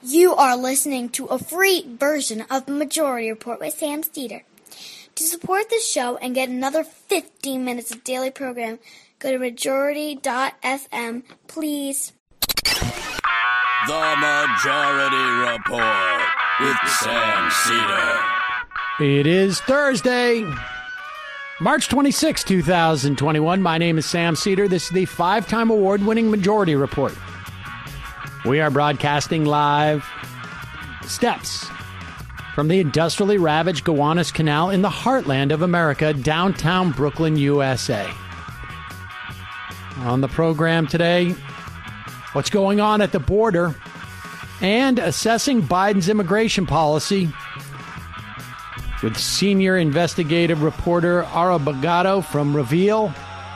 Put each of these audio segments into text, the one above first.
You are listening to a free version of the Majority Report with Sam Steeder. To support this show and get another 15 minutes of daily program, go to majority.fm, please. The Majority Report with Sam Steeder. It is Thursday, March 26, 2021. My name is Sam Steeder. This is the 5-time award-winning Majority Report. We are broadcasting live steps from the industrially ravaged Gowanus Canal in the heartland of America, downtown Brooklyn, USA. On the program today, what's going on at the border and assessing Biden's immigration policy with senior investigative reporter Ara Bagato from Reveal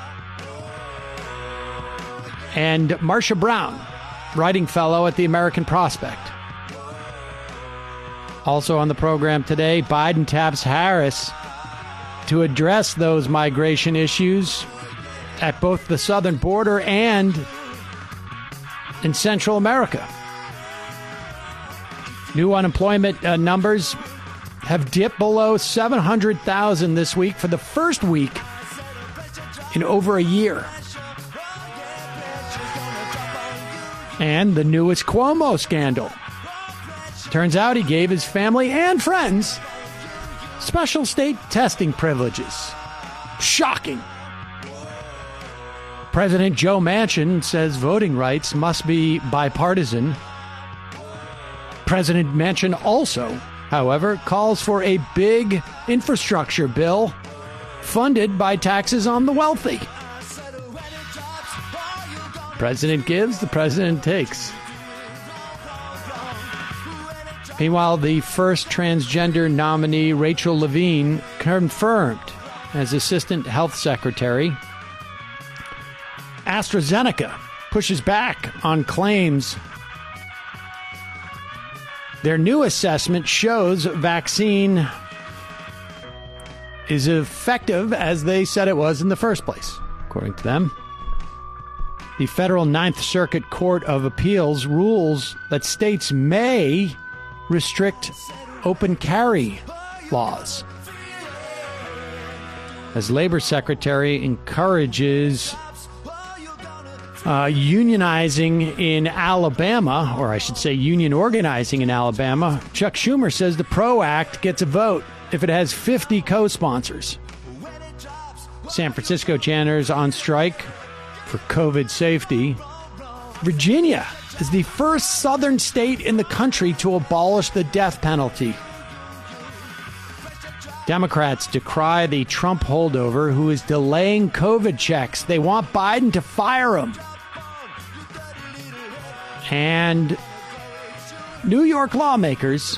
and Marcia Brown, writing fellow at the American Prospect. Also on the program today, Biden taps Harris to address those migration issues at both the southern border and in Central America. New unemployment numbers have dipped below 700,000 this week for the first week in over a year. And the newest Cuomo scandal. Turns out he gave his family and friends special state testing privileges. Shocking. President Joe Manchin says voting rights must be bipartisan. President Manchin also, however, calls for a big infrastructure bill funded by taxes on the wealthy. President gives, the president takes. Meanwhile, the first transgender nominee, Rachel Levine, confirmed as Assistant Health Secretary. AstraZeneca pushes back on claims. Their new assessment shows vaccine is effective as they said it was in the first place, according to them. The Federal Ninth Circuit Court of Appeals rules that states may restrict open carry laws as Labor Secretary encourages unionizing in Alabama, or I should say union organizing in Alabama. Chuck Schumer says the PRO Act gets a vote if it has 50 co-sponsors. San Francisco janitors on strike for COVID safety. Virginia is the first southern state in the country to abolish the death penalty. Democrats decry the Trump holdover who is delaying COVID checks. They want Biden to fire him. And New York lawmakers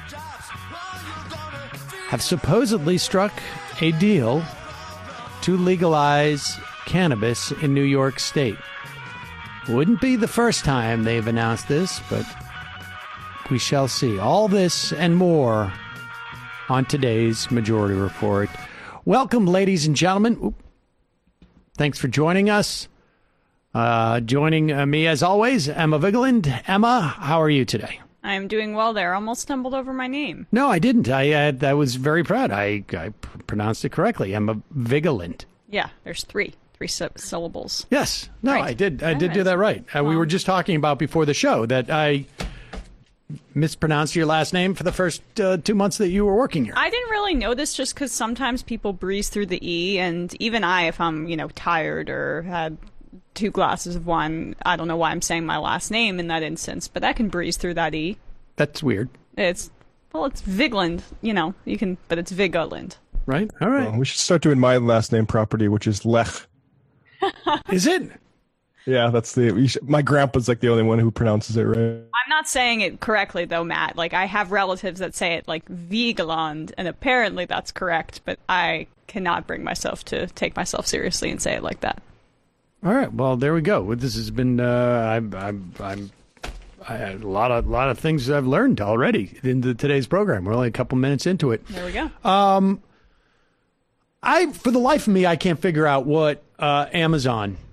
have supposedly struck a deal to legalize cannabis in New York State. Wouldn't be the first time they've announced this, but we shall see. All this and more on today's Majority Report. Welcome, ladies and gentlemen. Thanks for joining us. Joining me, as always, Emma Vigeland. Emma, how are you today? I'm doing well there. Almost stumbled over my name. No, I didn't. I was very proud. I pronounced it correctly. Emma Vigeland. Yeah, there's three syllables. Yes. No, right. I did do that right. We were just talking about before the show that I mispronounced your last name for the first 2 months that you were working here. I didn't really know this just because sometimes people breeze through the E, and even I, if I'm, tired or had 2 glasses of wine, I don't know why I'm saying my last name in that instance, but I can breeze through that E. That's weird. It's Vigeland, you can, but it's Vigeland. Right? All right. Well, we should start doing my last name property, which is Lech. Is it? Yeah, that's my grandpa's like the only one who pronounces it right. I'm not saying it correctly though, Matt. Like, I have relatives that say it like Vigeland, and apparently that's correct, but I cannot bring myself to take myself seriously and say it like that. All right. Well, there we go. This has been I had a lot of things I've learned already in today's program. We're only a couple minutes into it. There we go. For the life of me, I can't figure out what Amazon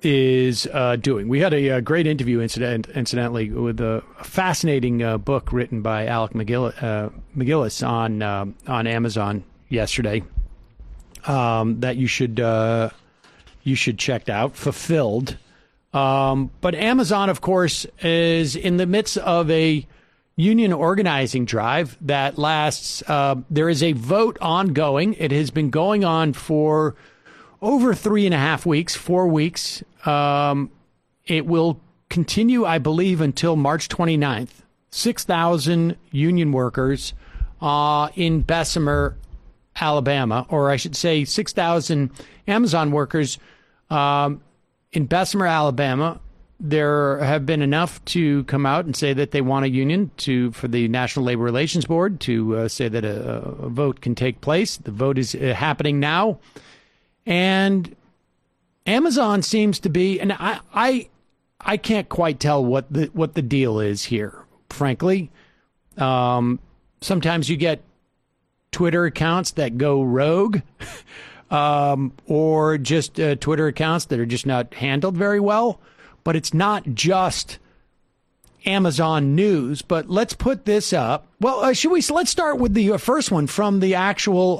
is doing. We had a great interview, incidentally, with a fascinating book written by Alec McGillis on Amazon yesterday that you should check out. Fulfilled. But Amazon, of course, is in the midst of a union organizing drive that lasts. There is a vote ongoing. It has been going on for over 3.5 weeks, 4 weeks. It will continue, I believe, until March 29th. 6,000 union workers in Bessemer, Alabama, or I should say 6,000 Amazon workers in Bessemer, Alabama. There have been enough to come out and say that they want a union for the National Labor Relations Board to say that a vote can take place. The vote is happening now. And Amazon seems to be, and I can't quite tell what the deal is here, frankly. Sometimes you get Twitter accounts that go rogue, or just Twitter accounts that are just not handled very well. But it's not just Amazon news. But let's put this up. Well, let's start with the first one from the actual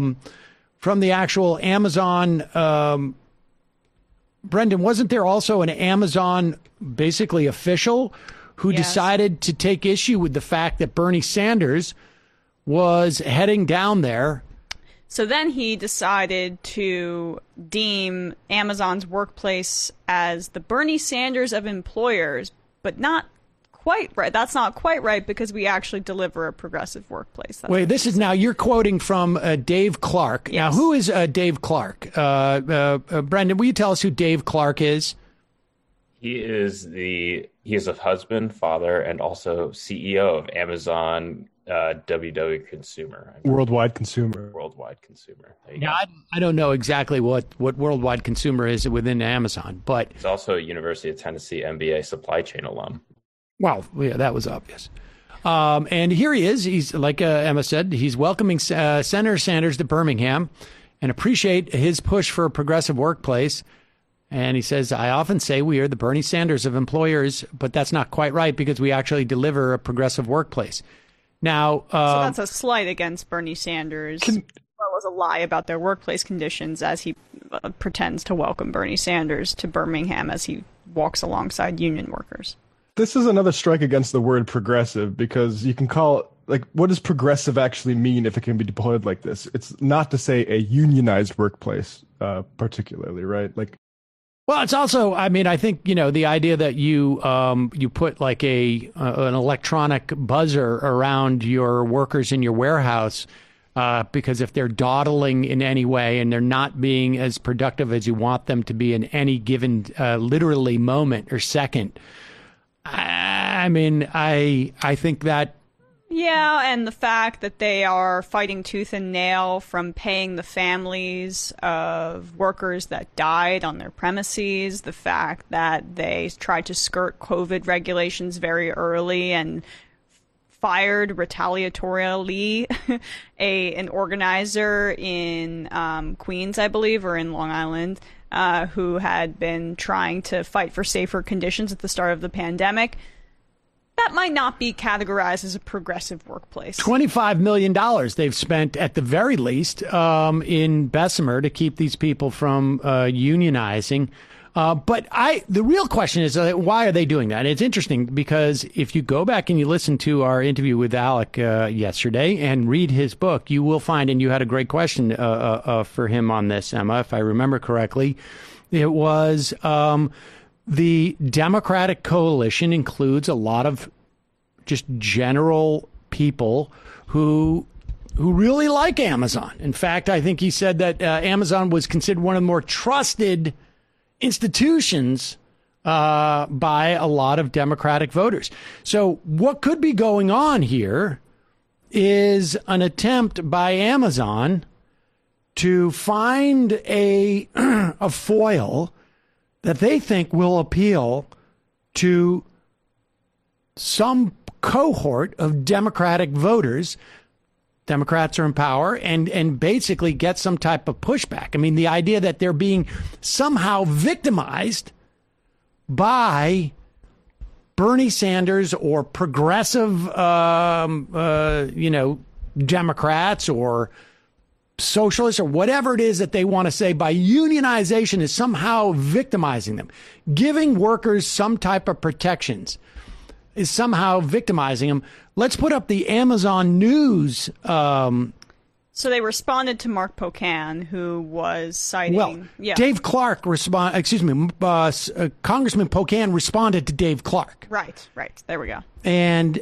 Amazon. Brendan, wasn't there also an Amazon basically official who decided to take issue with the fact that Bernie Sanders was heading down there? So then he decided to deem Amazon's workplace as the Bernie Sanders of employers, but not quite right. That's not quite right, because we actually deliver a progressive workplace. Wait, this is now, you're quoting from Dave Clark. Yes. Now, who is Dave Clark? Brendan, will you tell us who Dave Clark is? He is a husband, father, and also CEO of Amazon WW Consumer. Worldwide Consumer. Worldwide Consumer. There you Yeah, go. I don't know exactly what Worldwide Consumer is within Amazon, but He's also a University of Tennessee MBA supply chain alum. well, yeah, that was obvious. And here he is. He's, like Emma said, he's welcoming Senator Sanders to Birmingham and appreciate his push for a progressive workplace. And he says, I often say we are the Bernie Sanders of employers, but that's not quite right, because we actually deliver a progressive workplace. Now, So that's a slight against Bernie Sanders, as well as a lie about their workplace conditions, as he pretends to welcome Bernie Sanders to Birmingham as he walks alongside union workers. This is another strike against the word progressive, because you can call it, like, what does progressive actually mean if it can be deployed like this? It's not to say a unionized workplace, particularly, right? Like, well, it's also, I mean, I think, the idea that you put like an electronic buzzer around your workers in your warehouse, because if they're dawdling in any way and they're not being as productive as you want them to be in any given literally moment or second, I mean, I think that. Yeah, and the fact that they are fighting tooth and nail from paying the families of workers that died on their premises, the fact that they tried to skirt COVID regulations very early and fired retaliatorily an organizer in Queens, I believe, or in Long Island, who had been trying to fight for safer conditions at the start of the pandemic. That might not be categorized as a progressive workplace. $25 million they've spent, at the very least, in Bessemer to keep these people from unionizing. But the real question is, why are they doing that? It's interesting, because if you go back and you listen to our interview with Alec yesterday and read his book, you will find, and you had a great question for him on this, Emma, if I remember correctly, it was the Democratic coalition includes a lot of just general people who really like Amazon. In fact, I think he said that Amazon was considered one of the more trusted institutions by a lot of Democratic voters. So what could be going on here is an attempt by Amazon to find a foil that they think will appeal to some cohort of Democratic voters Democrats are in power and basically get some type of pushback. I mean, the idea that they're being somehow victimized by Bernie Sanders or progressive, Democrats or socialists or whatever it is that they want to say by unionization is somehow victimizing them. Giving workers some type of protections is somehow victimizing them. Let's put up the Amazon News. So they responded to Mark Pocan, who was citing. Dave Clark Congressman Pocan responded to Dave Clark. Right. There we go. And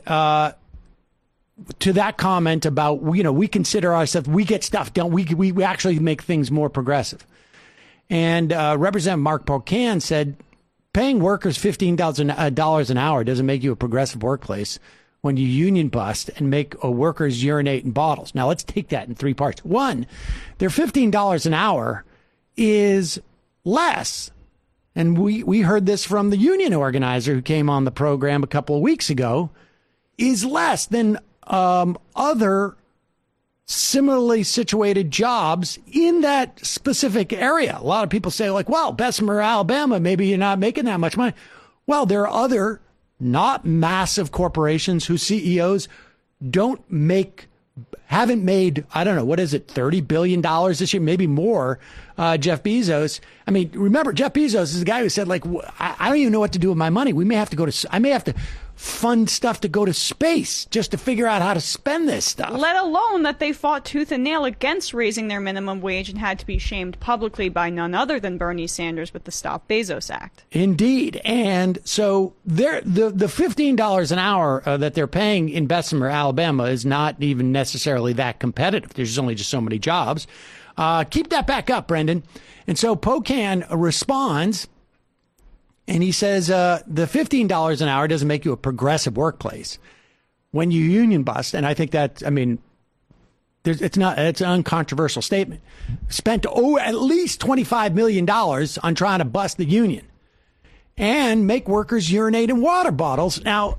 to that comment about, we consider ourselves, we get stuff done. We actually make things more progressive. And Representative Mark Pocan said, paying workers $15 an hour doesn't make you a progressive workplace when you union bust and make workers urinate in bottles. Now, let's take that in three parts. One, their $15 an hour is less. And we heard this from the union organizer who came on the program a couple of weeks ago, is less than other similarly situated jobs in that specific area. A lot of people say, like, well, Bessemer, Alabama, maybe you're not making that much money. Well, there are other not massive corporations whose CEOs haven't made, I don't know, what is it, $30 billion this year, maybe more. Jeff Bezos. I mean, remember, Jeff Bezos is the guy who said, like, I don't even know what to do with my money. I may have to fund stuff to go to space just to figure out how to spend this stuff. Let alone that they fought tooth and nail against raising their minimum wage and had to be shamed publicly by none other than Bernie Sanders with the Stop Bezos Act. Indeed. And so the $15 an hour that they're paying in Bessemer, Alabama is not even necessarily that competitive. There's only just so many jobs. Keep that back up, Brendan. And so Pocan responds, and he says the $15 an hour doesn't make you a progressive workplace when you union bust. And I think that, it's an uncontroversial statement. Spent at least $25 million on trying to bust the union and make workers urinate in water bottles. Now,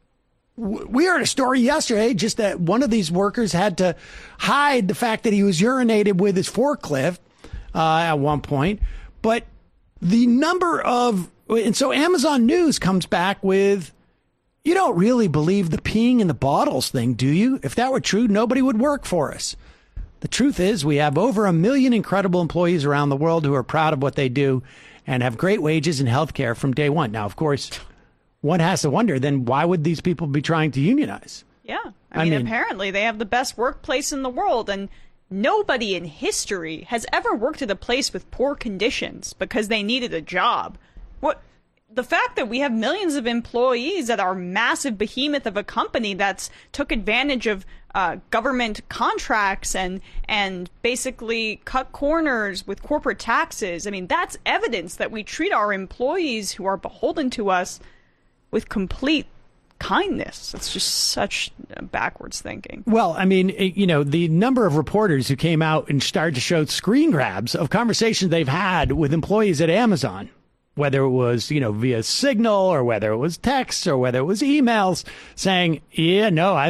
we heard a story yesterday just that one of these workers had to hide the fact that he was urinated with his forklift at one point. But the number of, and so Amazon News comes back with, you don't really believe the peeing in the bottles thing, do you? If that were true, nobody would work for us. The truth is we have over 1 million incredible employees around the world who are proud of what they do and have great wages and health care from day one. Now, of course, one has to wonder, then why would these people be trying to unionize? Yeah. I mean, apparently they have the best workplace in the world, and nobody in history has ever worked at a place with poor conditions because they needed a job. The fact that we have millions of employees at our massive behemoth of a company that's took advantage of government contracts and basically cut corners with corporate taxes, that's evidence that we treat our employees who are beholden to us with complete kindness. It's just such backwards thinking. Well, the number of reporters who came out and started to show screen grabs of conversations they've had with employees at Amazon, whether it was, via Signal or whether it was texts or whether it was emails saying, yeah, no, I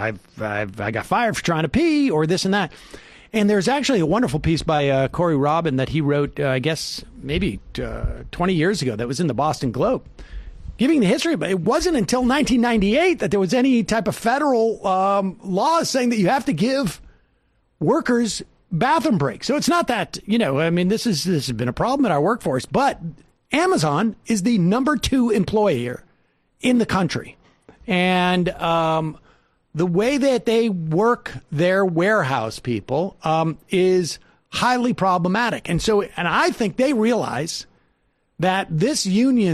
got fired for trying to pee or this and that. And there's actually a wonderful piece by Corey Robin that he wrote, I guess, maybe 20 years ago that was in the Boston Globe, giving the history. But it wasn't until 1998 that there was any type of federal law saying that you have to give workers bathroom breaks. So it's not that, this has been a problem in our workforce, but Amazon is the number 2 employer in the country. And the way that they work their warehouse people is highly problematic. And I think they realize that this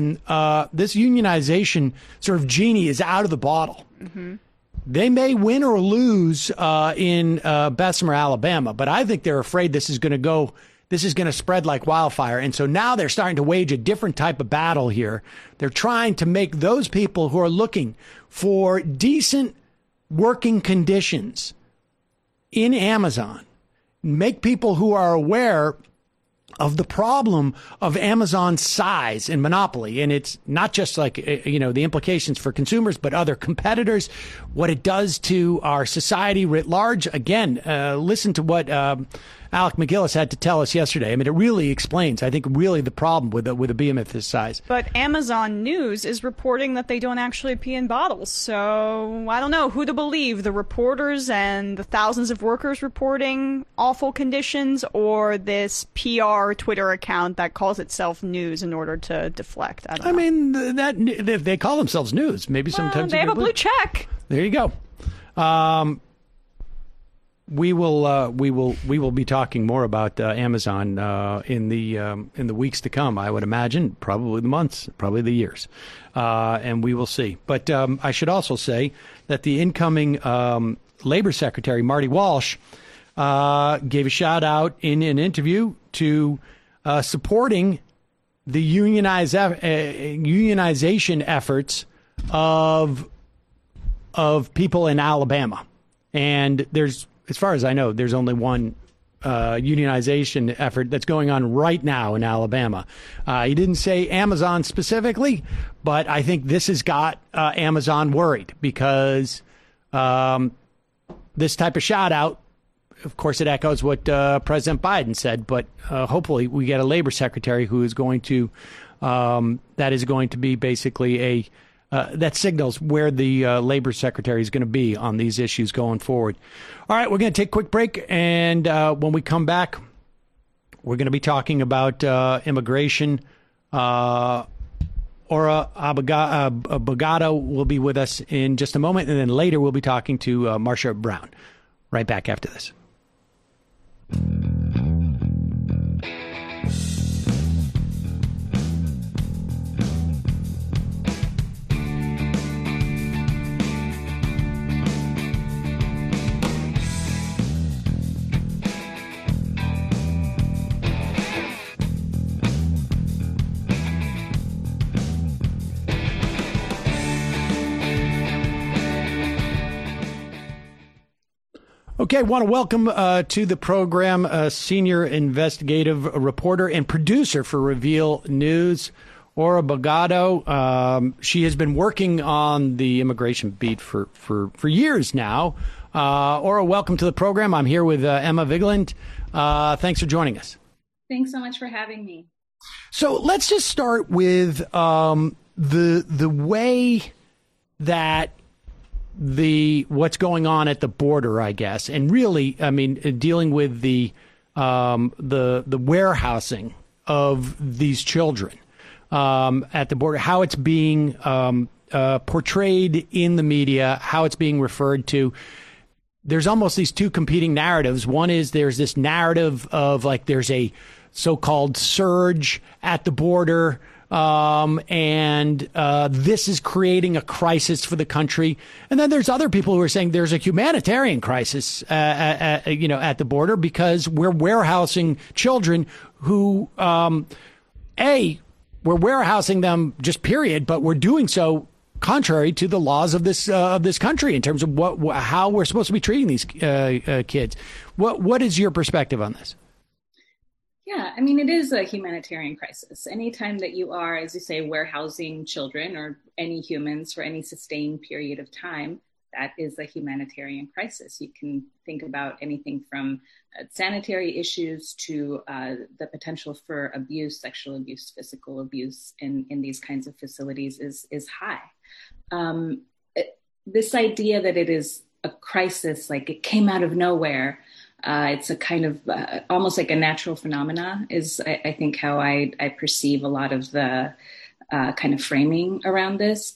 unionization sort of genie is out of the bottle. Mm-hmm. They may win or lose in Bessemer, Alabama, but I think they're afraid this is going to spread like wildfire. And so now they're starting to wage a different type of battle here. They're trying to make those people who are looking for decent working conditions in Amazon, make people who are aware of the problem of Amazon's size and monopoly. And it's not just like, the implications for consumers, but other competitors, what it does to our society writ large. Again, listen to what Alec McGillis had to tell us yesterday. I mean, it really explains, I think, really the problem with a behemoth this size. But Amazon News is reporting that they don't actually pee in bottles. So I don't know who to believe, the reporters and the thousands of workers reporting awful conditions, or this PR Twitter account that calls itself news in order to deflect. I don't know. I mean, that if they call themselves news, maybe sometimes they have a blue check. There you go. We will be talking more about Amazon in the weeks to come. I would imagine, probably the months, probably the years, and we will see. But I should also say that the incoming Labor Secretary Marty Walsh gave a shout out in an interview to supporting the unionization efforts of people in Alabama, and there's. As far as I know, there's only one unionization effort that's going on right now in Alabama. He didn't say Amazon specifically, but I think this has got Amazon worried because this type of shout out, of course, it echoes what President Biden said, but hopefully we get a labor secretary who is going to that is going to be basically that signals where the labor secretary is going to be on these issues going forward. All right, we're going to take a quick break, and when we come back, we're going to be talking about immigration. Ora Bogado will be with us in just a moment, and then later we'll be talking to Marsha Brown. Right back after this. Okay, I want to welcome to the program a senior investigative reporter and producer for Reveal News, Ora Bogado. She has been working on the immigration beat for years now. Ora, welcome to the program. I'm here with Emma Vigeland. Thanks for joining us. Thanks so much for having me. So let's just start with the way that what's going on at the border, I guess, and really, I mean, dealing with the warehousing of these children at the border, how it's being portrayed in the media, how it's being referred to. There's almost these two competing narratives. One is there's this narrative of like there's a so-called surge at the border. And this is creating a crisis for the country. And then there's other people who are saying there's a humanitarian crisis, at the border because we're warehousing children who, we're warehousing them just period, but we're doing so contrary to the laws of this country in terms of how we're supposed to be treating these kids. What is your perspective on this? Yeah, I mean, it is a humanitarian crisis. Anytime that you are, as you say, warehousing children or any humans for any sustained period of time, that is a humanitarian crisis. You can think about anything from sanitary issues to the potential for abuse, sexual abuse, physical abuse in these kinds of facilities is high. This idea that it is a crisis, like it came out of nowhere, it's a kind of almost like a natural phenomena is, I think, how I perceive a lot of the kind of framing around this.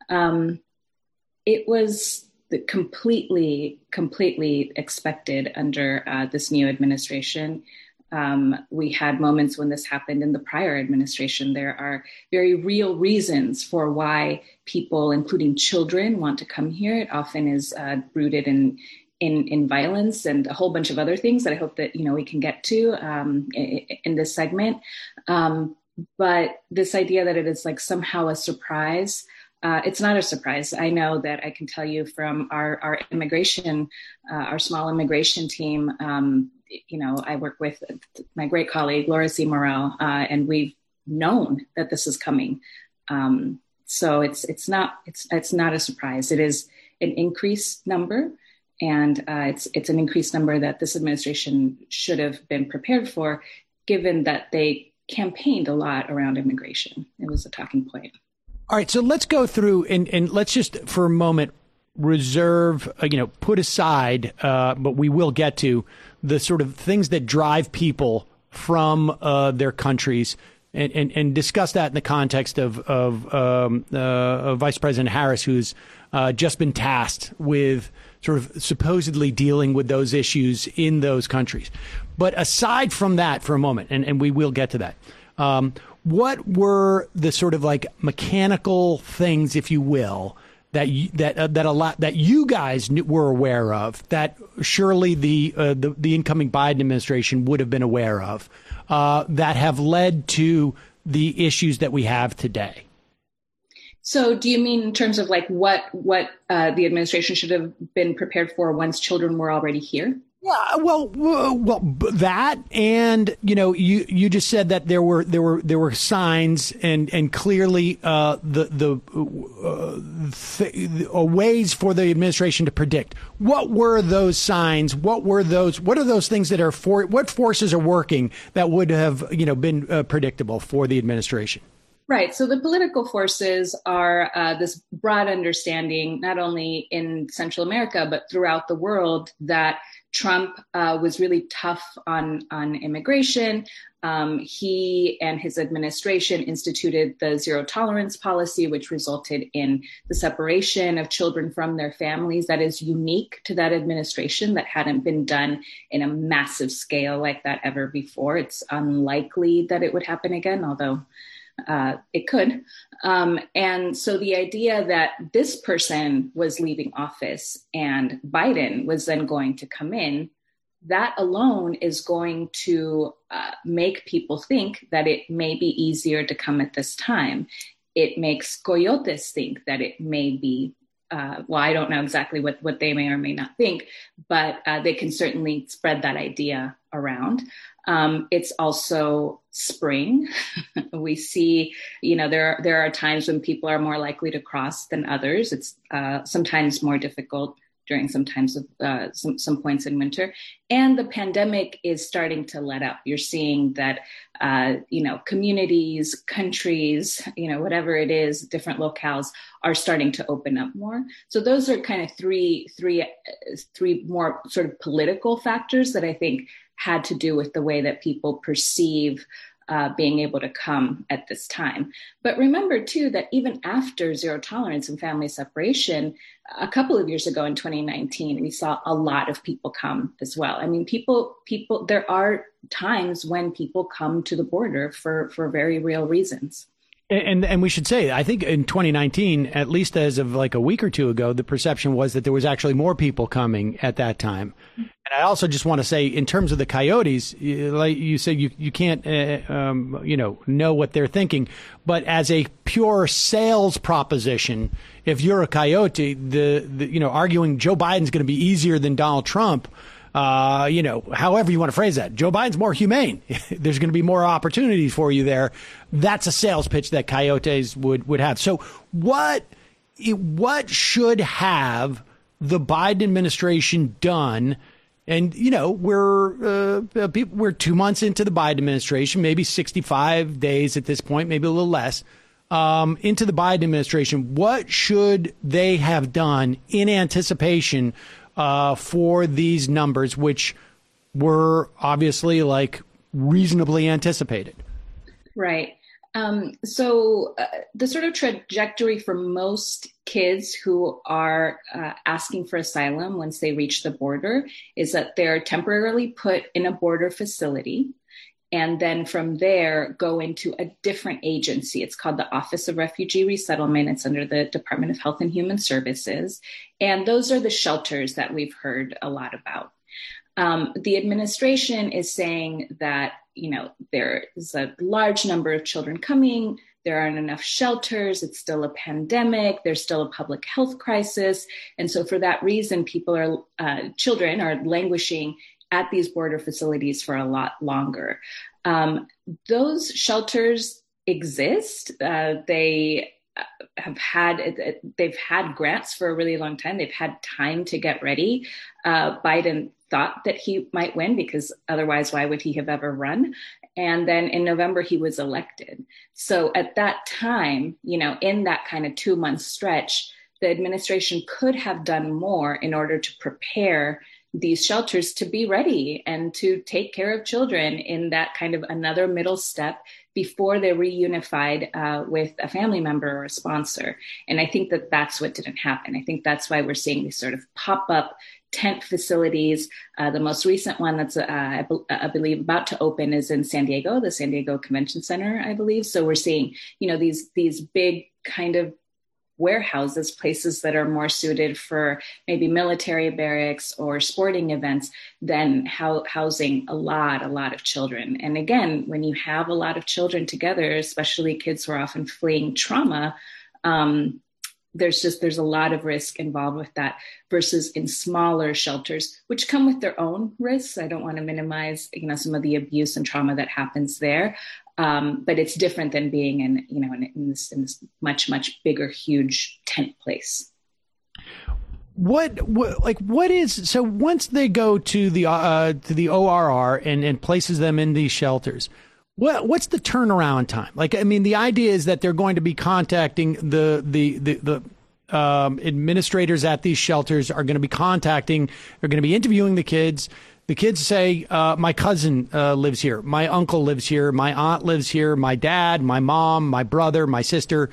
It was completely expected under this new administration. We had moments when this happened in the prior administration. There are very real reasons for why people, including children, want to come here. It often is rooted in violence and a whole bunch of other things that I hope that, we can get to in this segment. But this idea that it is like somehow a surprise It's not a surprise. I know that I can tell you from our immigration, our small immigration team, I work with my great colleague, Laura C. Morrell, and we've known that this is coming. So it's not a surprise. It is an increased number, and it's an increased number that this administration should have been prepared for, given that they campaigned a lot around immigration. It was a talking point. All right, so let's go through and let's just for a moment reserve, put aside, but we will get to the sort of things that drive people from their countries and discuss that in the context of Vice President Harris, who's just been tasked with sort of supposedly dealing with those issues in those countries. But aside from that for a moment, and we will get to that, what were the sort of like mechanical things, if you will, that you guys were aware of that surely the incoming Biden administration would have been aware of that have led to the issues that we have today? So do you mean in terms of like what the administration should have been prepared for once children were already here? Yeah, well, that, and you just said that there were signs and clearly the ways for the administration to predict. What were those signs? What are those things that what forces are working that would have been predictable for the administration? Right. So the political forces are this broad understanding, not only in Central America, but throughout the world, that Trump was really tough on immigration. He and his administration instituted the zero tolerance policy, which resulted in the separation of children from their families. That is unique to that administration. That hadn't been done in a massive scale like that ever before. It's unlikely that it would happen again, although it could. And so the idea that this person was leaving office and Biden was then going to come in, that alone is going to make people think that it may be easier to come at this time. It makes coyotes think that it may be, I don't know exactly what they may or may not think, but they can certainly spread that idea around. It's also spring. We see, there are times when people are more likely to cross than others. It's sometimes more difficult during some times of some points in winter. And the pandemic is starting to let up. You're seeing that, communities, countries, whatever it is, different locales are starting to open up more. So those are kind of three more sort of political factors that I think had to do with the way that people perceive being able to come at this time. But remember, too, that even after zero tolerance and family separation, a couple of years ago in 2019, we saw a lot of people come as well. I mean, people, there are times when people come to the border for very real reasons. And we should say, I think in 2019, at least as of like a week or two ago, the perception was that there was actually more people coming at that time. And I also just want to say, in terms of the coyotes, like you said, you can't, know what they're thinking. But as a pure sales proposition, if you're a coyote, the arguing Joe Biden's going to be easier than Donald Trump, however you want to phrase that. Joe Biden's more humane. There's going to be more opportunities for you there. That's a sales pitch that coyotes would have. So what should have the Biden administration done? And, we're 2 months into the Biden administration, maybe 65 days at this point, maybe a little less, into the Biden administration. What should they have done in anticipation for these numbers, which were obviously like reasonably anticipated? Right. So the sort of trajectory for most kids who are asking for asylum once they reach the border is that they're temporarily put in a border facility, and then from there go into a different agency. It's called the Office of Refugee Resettlement. It's under the Department of Health and Human Services. And those are the shelters that we've heard a lot about. The administration is saying that, there is a large number of children coming. there aren't enough shelters. It's still a pandemic. There's still a public health crisis. And so for that reason, children are languishing at these border facilities for a lot longer. Those shelters exist. They've had grants for a really long time. They've had time to get ready. Biden thought that he might win, because otherwise, why would he have ever run? And then in November, he was elected. So at that time, in that kind of 2-month stretch, the administration could have done more in order to prepare these shelters to be ready and to take care of children in that kind of another middle step before they're reunified with a family member or a sponsor. And I think that that's what didn't happen. I think that's why we're seeing these sort of pop-up tent facilities. The most recent one that's, I believe, about to open is in San Diego, the San Diego Convention Center, I believe. So we're seeing, these big kind of warehouses, places that are more suited for maybe military barracks or sporting events than housing a lot of children. And again, when you have a lot of children together, especially kids who are often fleeing trauma, there's a lot of risk involved with that versus in smaller shelters, which come with their own risks. I don't want to minimize, some of the abuse and trauma that happens there. But it's different than being in this much, much bigger, huge tent place. What is, so once they go to the ORR and places them in these shelters, what's the turnaround time? The idea is that they're going to be contacting the administrators at these shelters are going to be they're going to be interviewing the kids. The kids say, my cousin lives here, my uncle lives here, my aunt lives here, my dad, my mom, my brother, my sister.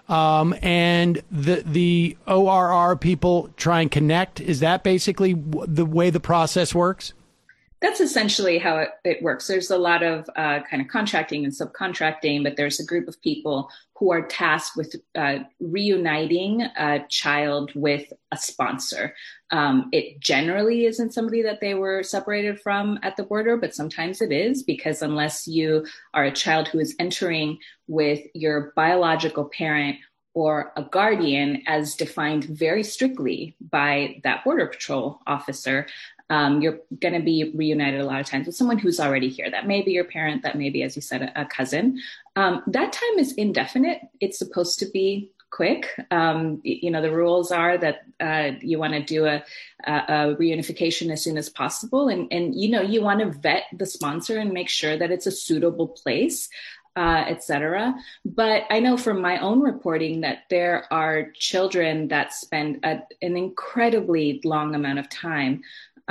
And the ORR people try and connect. Is that basically the way the process works? That's essentially how it works. There's a lot of kind of contracting and subcontracting, but there's a group of people who are tasked with reuniting a child with a sponsor. It generally isn't somebody that they were separated from at the border, but sometimes it is, because unless you are a child who is entering with your biological parent or a guardian as defined very strictly by that Border Patrol officer, you're going to be reunited a lot of times with someone who's already here. That may be your parent, that may be, as you said, a cousin. That time is indefinite. It's supposed to be quick. The rules are that you want to do a reunification as soon as possible. And you want to vet the sponsor and make sure that it's a suitable place, et cetera. But I know from my own reporting that there are children that spend an incredibly long amount of time.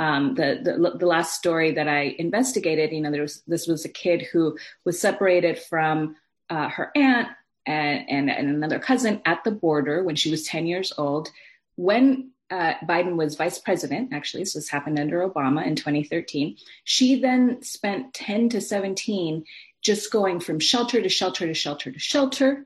The last story that I investigated, this was a kid who was separated from her aunt and another cousin at the border when she was 10 years old. When Biden was vice president, actually, so this happened under Obama in 2013, she then spent 10 to 17 just going from shelter to shelter to shelter to shelter.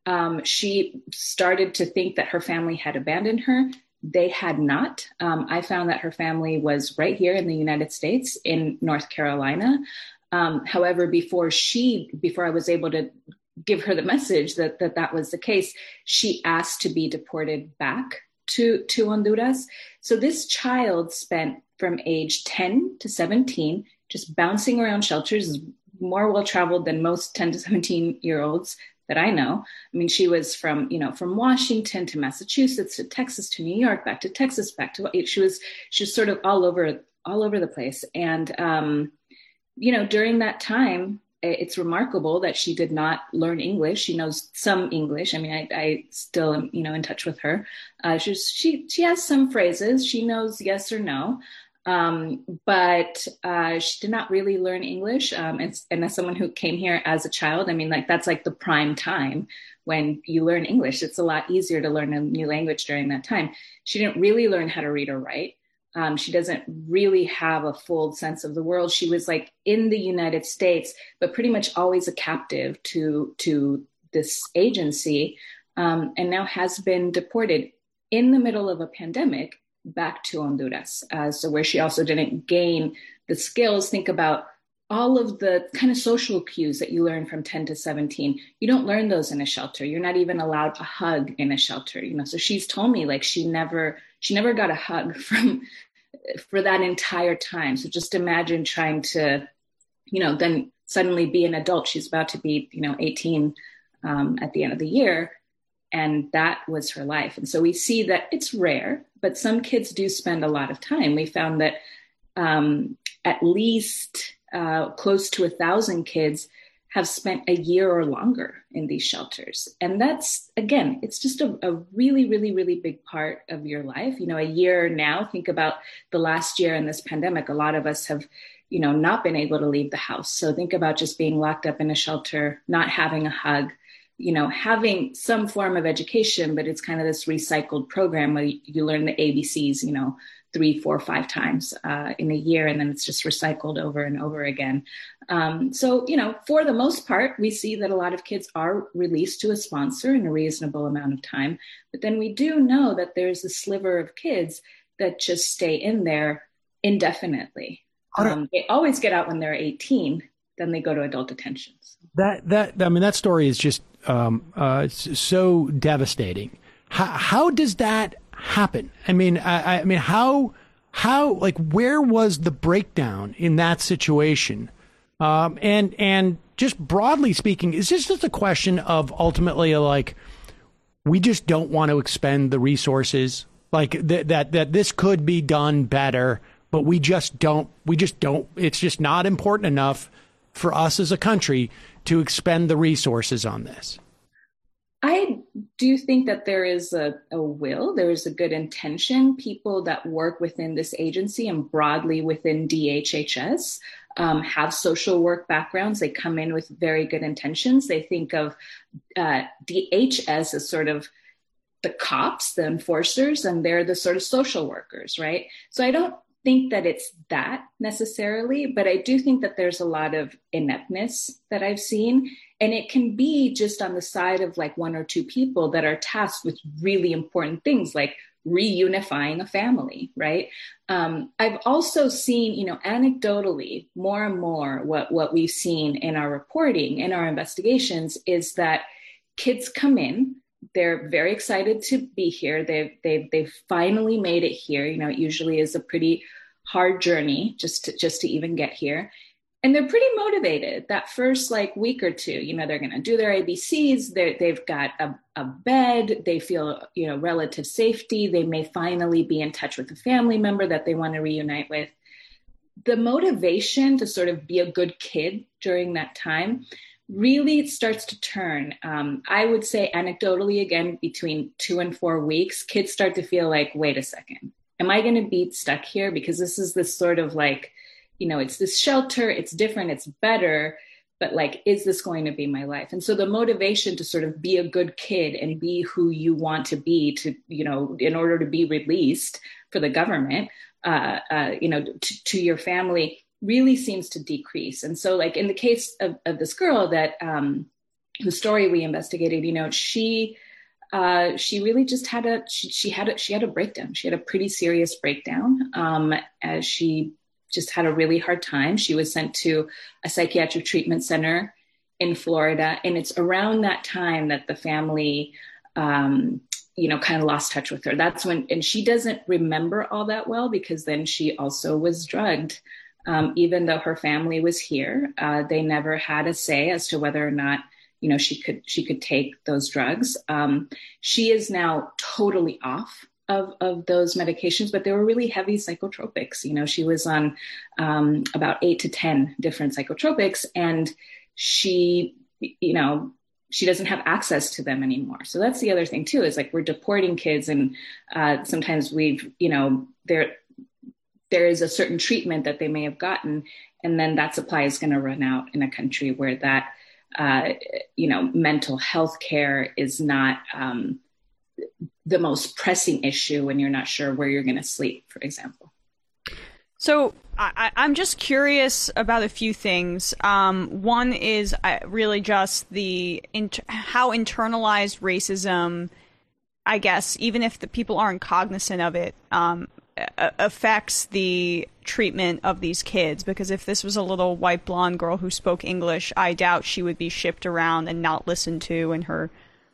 She started to think that her family had abandoned her. They had not. I found that her family was right here in the United States, in North Carolina. However, before I was able to give her the message that was the case, she asked to be deported back to Honduras. So this child spent from age 10 to 17 just bouncing around shelters, more well-traveled than most 10 to 17-year-olds that I know. She was from Washington to Massachusetts to Texas to New York, back to Texas, back to, she was sort of all over the place. And, during that time, it's remarkable that she did not learn English. She knows some English. I still am, in touch with her. She has some phrases. She knows yes or no. But she did not really learn English. And as someone who came here as a child, that's like the prime time when you learn English. It's a lot easier to learn a new language during that time. She didn't really learn how to read or write. She doesn't really have a full sense of the world. She was in the United States, but pretty much always a captive to this agency, and now has been deported in the middle of a pandemic back to Honduras. So where she also didn't gain the skills. Think about all of the kind of social cues that you learn from 10 to 17, you don't learn those in a shelter. You're not even allowed a hug in a shelter, so she's told me like she never got a hug for that entire time. So just imagine trying to, then suddenly be an adult. She's about to be, 18 at the end of the year. And that was her life. And so we see that it's rare, but some kids do spend a lot of time. We found that at least close to 1,000 kids have spent a year or longer in these shelters. And that's, again, it's just a really, really, really big part of your life. A year now, think about the last year in this pandemic, a lot of us have, not been able to leave the house. So think about just being locked up in a shelter, not having a hug, having some form of education, but it's kind of this recycled program where you learn the ABCs, 3, 4, 5 times in a year, and then it's just recycled over and over again. So, for the most part, we see that a lot of kids are released to a sponsor in a reasonable amount of time. But then we do know that there's a sliver of kids that just stay in there indefinitely. They always get out when they're 18, then they go to adult detention. That story is just so devastating. How does that happen? How where was the breakdown in that situation? And just broadly speaking, is this just a question of ultimately we just don't want to expend the resources, that this could be done better, but we just don't, it's just not important enough for us as a country to expend the resources on this? I do think that there is a will, there is a good intention. People that work within this agency and broadly within DHHS have social work backgrounds. They come in with very good intentions. They think of DHS as sort of the cops, the enforcers, and they're the sort of social workers, right? So I don't think that it's that necessarily, but I do think that there's a lot of ineptness that I've seen. And it can be just on the side of 1 or 2 people that are tasked with really important things like reunifying a family, right? I've also seen, anecdotally, more and more what we've seen in our reporting, in our investigations, is that kids come in, they're very excited to be here. They've finally made it here. It usually is a pretty hard journey just to even get here. And they're pretty motivated that first week or two. They're going to do their ABCs. They've got a bed. They feel, relative safety. They may finally be in touch with a family member that they want to reunite with. The motivation to sort of be a good kid during that time really starts to turn. I would say anecdotally, again, between 2 and 4 weeks, kids start to feel wait a second, am I going to be stuck here? Because this is this sort of it's this shelter, it's different, it's better, but is this going to be my life? And so the motivation to sort of be a good kid and be who you want to be to, in order to be released for the government, to your family really seems to decrease. And so in the case of this girl that, whose story we investigated, she really just had a breakdown. She had a pretty serious breakdown, as she just had a really hard time. She was sent to a psychiatric treatment center in Florida. And it's around that time that the family, kind of lost touch with her. That's when, and she doesn't remember all that well because then she also was drugged. Even though her family was here, they never had a say as to whether or not, she could take those drugs. She is now totally off of those medications, but they were really heavy psychotropics. She was on about 8 to 10 different psychotropics, and she doesn't have access to them anymore. So that's the other thing too, is we're deporting kids, and sometimes there is a certain treatment that they may have gotten, and then that supply is going to run out in a country where that, mental health care is not the most pressing issue when you're not sure where you're going to sleep, for example. So I'm just curious about a few things. One is really just how internalized racism, I guess, even if the people aren't cognizant of it, affects the treatment of these kids, because if this was a little white blonde girl who spoke English, I doubt she would be shipped around and not listened to, and her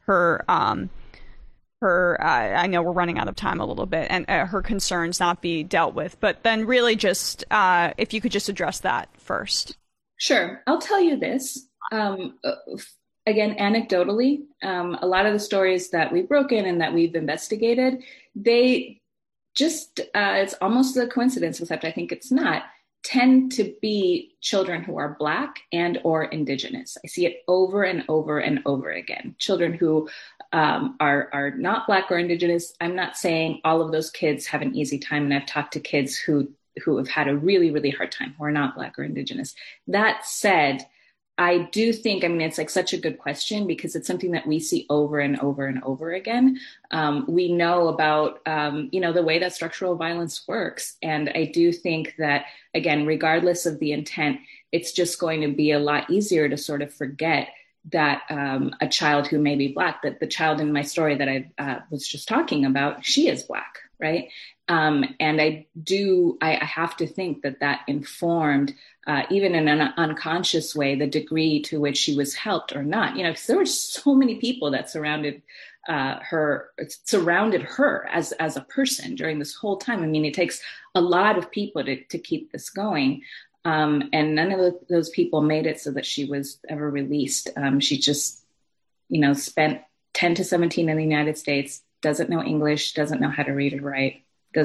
I know we're running out of time a little bit, and her concerns not be dealt with. But then really just if you could just address that first. Sure. I'll tell you this. Again, anecdotally, a lot of the stories that we've broken and that we've investigated, they just, it's almost a coincidence, except I think it's not, tend to be children who are Black and or Indigenous. I see it over and over and over again. Children who are not Black or Indigenous. I'm not saying all of those kids have an easy time, and I've talked to kids who have had a really, really hard time, who are not Black or Indigenous. That said, I do think, I mean, it's like such a good question because it's something that we see over and over and over again. We know about, the way that structural violence works. And I do think that, again, regardless of the intent, it's just going to be a lot easier to sort of forget that a child who may be Black, that the child in my story that I was just talking about, she is Black, right? And I have to think that informed, even in an unconscious way, the degree to which she was helped or not. You know, because there were so many people that surrounded her as a person during this whole time. I mean, it takes a lot of people to keep this going. And none of those people made it so that she was ever released. She just, spent 10 to 17 in the United States, doesn't know English, doesn't know how to read or write,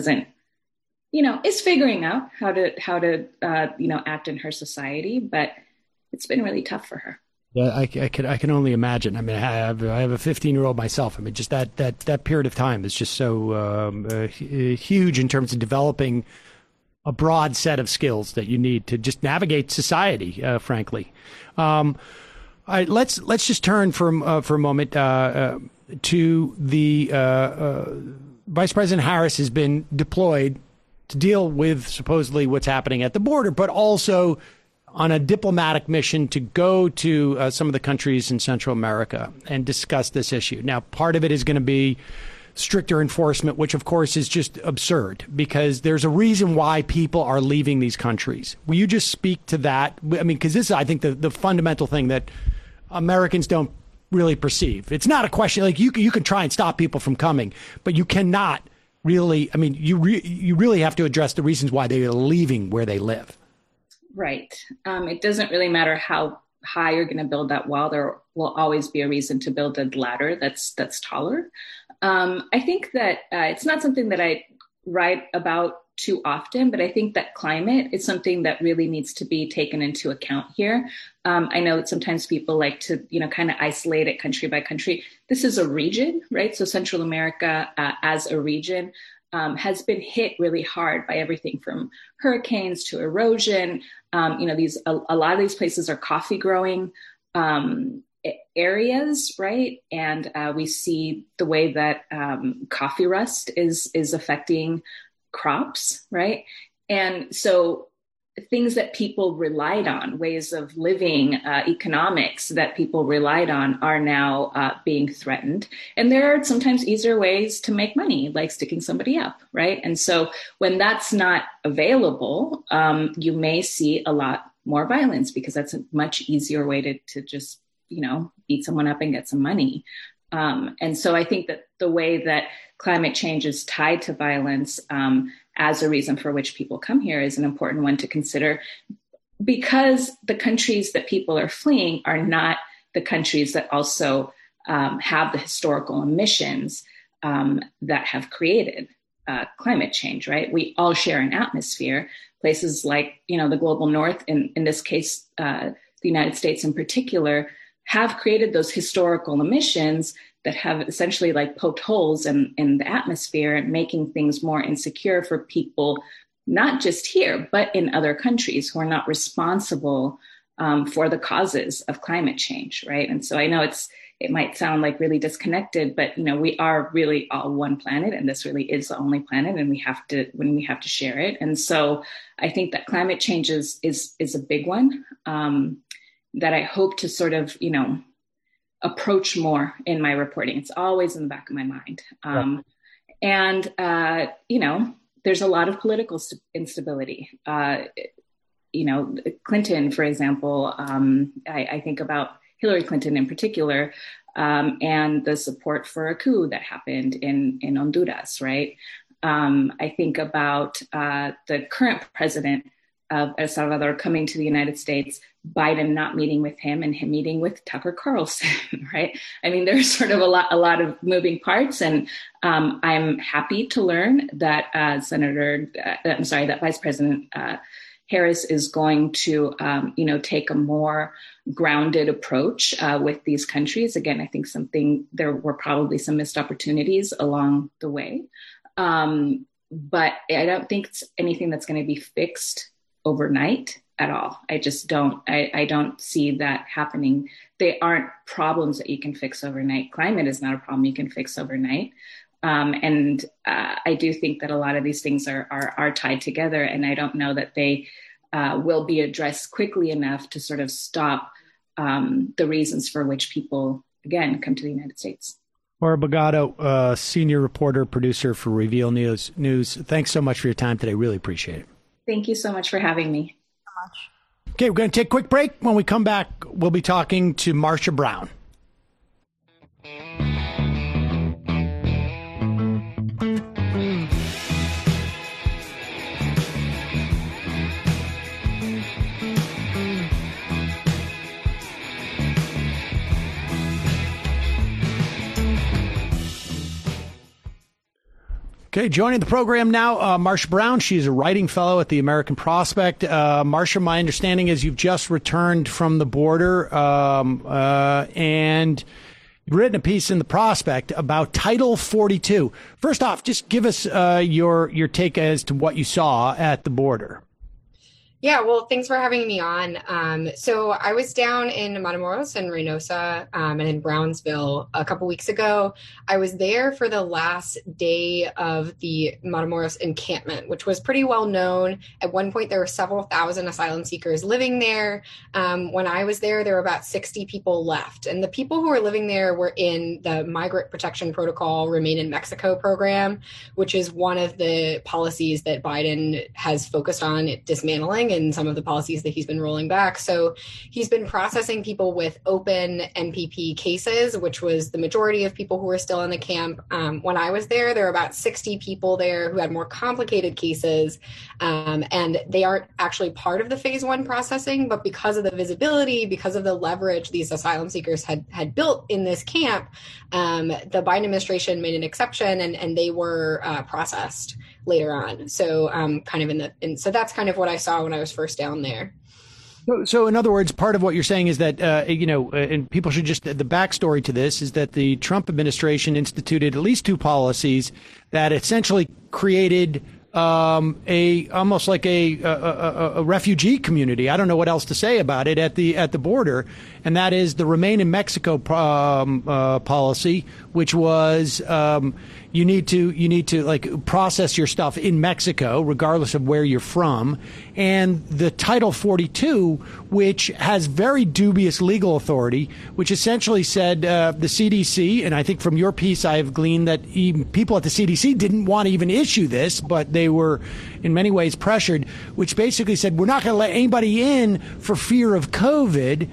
is figuring out how to act in her society, but it's been really tough for her. Yeah, I can only imagine. I mean, I have a 15-year-old myself. I mean, just that period of time is just so huge in terms of developing a broad set of skills that you need to just navigate society, frankly. All right, let's just turn for a moment to the Vice President Harris has been deployed to deal with supposedly what's happening at the border, but also on a diplomatic mission to go to some of the countries in Central America and discuss this issue. Now, part of it is going to be stricter enforcement, which, of course, is just absurd because there's a reason why people are leaving these countries. Will you just speak to that? I mean, because this is, I think, the fundamental thing that Americans don't really perceive. It's not a question like you can try and stop people from coming, but you cannot really. I mean, you really have to address the reasons why they are leaving where they live. Right. It doesn't really matter how high you're going to build that wall. There will always be a reason to build a ladder that's taller. I think that it's not something that I write about too often, but I think that climate is something that really needs to be taken into account here. I know that sometimes people like to, kind of isolate it country by country. This is a region, right? So Central America as a region has been hit really hard by everything from hurricanes to erosion. A lot of these places are coffee growing areas, right? And we see the way that coffee rust is affecting crops, right? And so things that people relied on, ways of living, economics that people relied on are now being threatened. And there are sometimes easier ways to make money, like sticking somebody up, right? And so when that's not available, you may see a lot more violence because that's a much easier way to just, beat someone up and get some money. And so I think that the way that climate change is tied to violence as a reason for which people come here is an important one to consider, because the countries that people are fleeing are not the countries that also have the historical emissions that have created climate change, right? We all share an atmosphere. Places like, the global north, in this case, the United States in particular, have created those historical emissions that have essentially like poked holes in the atmosphere and making things more insecure for people, not just here, but in other countries who are not responsible for the causes of climate change, right? And so I know it might sound like really disconnected, but we are really all one planet, and this really is the only planet, and we have to share it. And so I think that climate change is a big one that I hope to sort of approach more in my reporting. It's always in the back of my mind. And there's a lot of political instability. Clinton, for example, I think about Hillary Clinton in particular, and the support for a coup that happened in Honduras, right? I think about the current president of El Salvador coming to the United States, Biden not meeting with him and him meeting with Tucker Carlson, right? I mean, there's sort of a lot of moving parts, and I'm happy to learn that that Vice President Harris is going to, take a more grounded approach with these countries. Again, I think there were probably some missed opportunities along the way, but I don't think it's anything that's going to be fixed overnight at all. I just don't. I don't see that happening. They aren't problems that you can fix overnight. Climate is not a problem you can fix overnight. And I do think that a lot of these things are tied together, and I don't know that they will be addressed quickly enough to sort of stop the reasons for which people, again, come to the United States. Laura Bogado, senior reporter, producer for Reveal News. Thanks so much for your time today. Really appreciate it. Thank you so much for having me. Okay, we're going to take a quick break. When we come back, we'll be talking to Marsha Brown. Okay, joining the program now, Marsha Brown. She's a writing fellow at the American Prospect. Marsha, my understanding is you've just returned from the border, and you've written a piece in the Prospect about Title 42. First off, just give us your take as to what you saw at the border. Yeah, well, thanks for having me on. So I was down in Matamoros and Reynosa and in Brownsville a couple weeks ago. I was there for the last day of the Matamoros encampment, which was pretty well known. At one point, there were several thousand asylum seekers living there. When I was there were about 60 people left. And the people who were living there were in the Migrant Protection Protocol Remain in Mexico program, which is one of the policies that Biden has focused on dismantling and some of the policies that he's been rolling back. So he's been processing people with open MPP cases, which was the majority of people who were still in the camp. When I was there were about 60 people there who had more complicated cases, and they aren't actually part of the phase one processing, but because of the visibility, because of the leverage these asylum seekers had built in this camp, the Biden administration made an exception, and they were processed later on. So so that's kind of what I saw when I was first down there. So in other words, part of what you're saying is that, and people should just, the backstory to this is that the Trump administration instituted at least two policies that essentially created almost like a refugee community. I don't know what else to say about it at the border, and that is the Remain in Mexico policy, which was you need to like process your stuff in Mexico regardless of where you're from, and the Title 42, which has very dubious legal authority, which essentially said the CDC, and I think from your piece I've gleaned that even people at the CDC didn't want to even issue this, but they were in many ways pressured, which basically said we're not going to let anybody in for fear of COVID,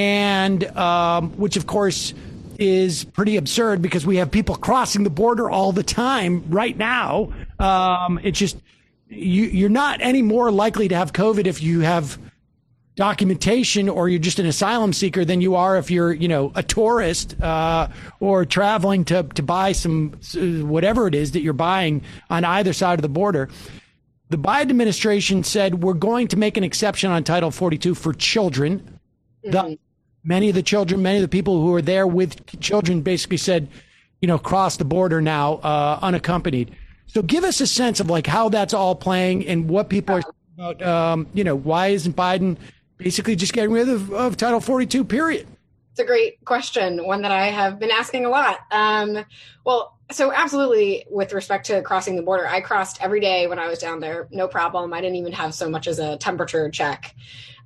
and which of course is pretty absurd because we have people crossing the border all the time right now. It's just you're not any more likely to have COVID if you have documentation or you're just an asylum seeker than you are if you're, a tourist or traveling to buy some whatever it is that you're buying on either side of the border. The Biden administration said we're going to make an exception on Title 42 for children. Mm-hmm. Many of the people who are there with children basically said, cross the border now unaccompanied. So give us a sense of like how that's all playing and what people are saying about, why isn't Biden basically just getting rid of Title 42, period? It's a great question, one that I have been asking a lot. So absolutely, with respect to crossing the border, I crossed every day when I was down there, no problem. I didn't even have so much as a temperature check.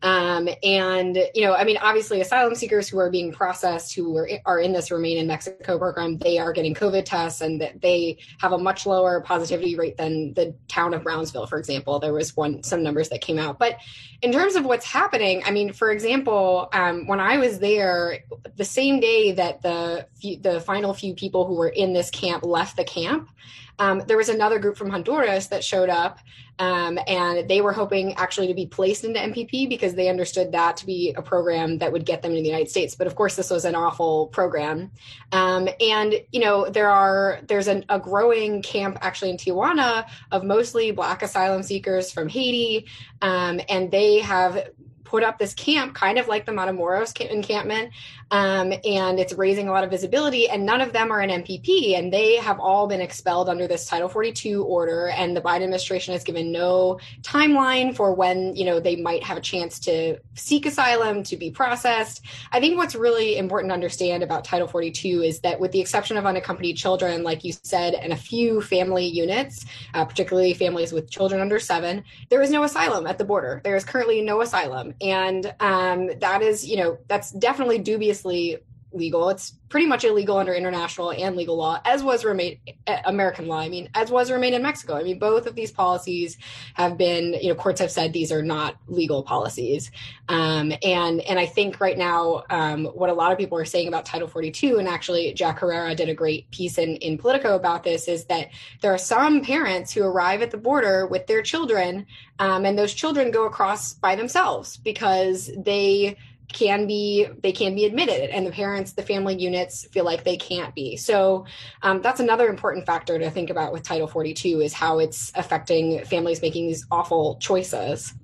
And, I mean, obviously asylum seekers who are being processed, who are in this Remain in Mexico program, they are getting COVID tests, and that they have a much lower positivity rate than the town of Brownsville, for example. There was some numbers that came out. But in terms of what's happening, I mean, for example, when I was there, the same day that the final few people who were in this camp left the camp, there was another group from Honduras that showed up, and they were hoping actually to be placed into MPP because they understood that to be a program that would get them to the United States. But of course, this was an awful program. And, there's a growing camp actually in Tijuana of mostly Black asylum seekers from Haiti. And they have put up this camp kind of like the Matamoros encampment, and it's raising a lot of visibility, and none of them are in MPP, and they have all been expelled under this Title 42 order, and the Biden administration has given no timeline for when, they might have a chance to seek asylum, to be processed. I think what's really important to understand about Title 42 is that with the exception of unaccompanied children, like you said, and a few family units, particularly families with children under 7, there is no asylum at the border. There is currently no asylum. And that is, that's definitely dubiously legal. It's pretty much illegal under international and legal law, as was American law. I mean, as was Remain in Mexico. I mean, both of these policies have been, courts have said these are not legal policies. And I think right now, what a lot of people are saying about Title 42, and actually Jack Herrera did a great piece in Politico about this, is that there are some parents who arrive at the border with their children, and those children go across by themselves because they can be admitted, and the family units feel like they can't be. So that's another important factor to think about with Title 42, is how it's affecting families making these awful choices.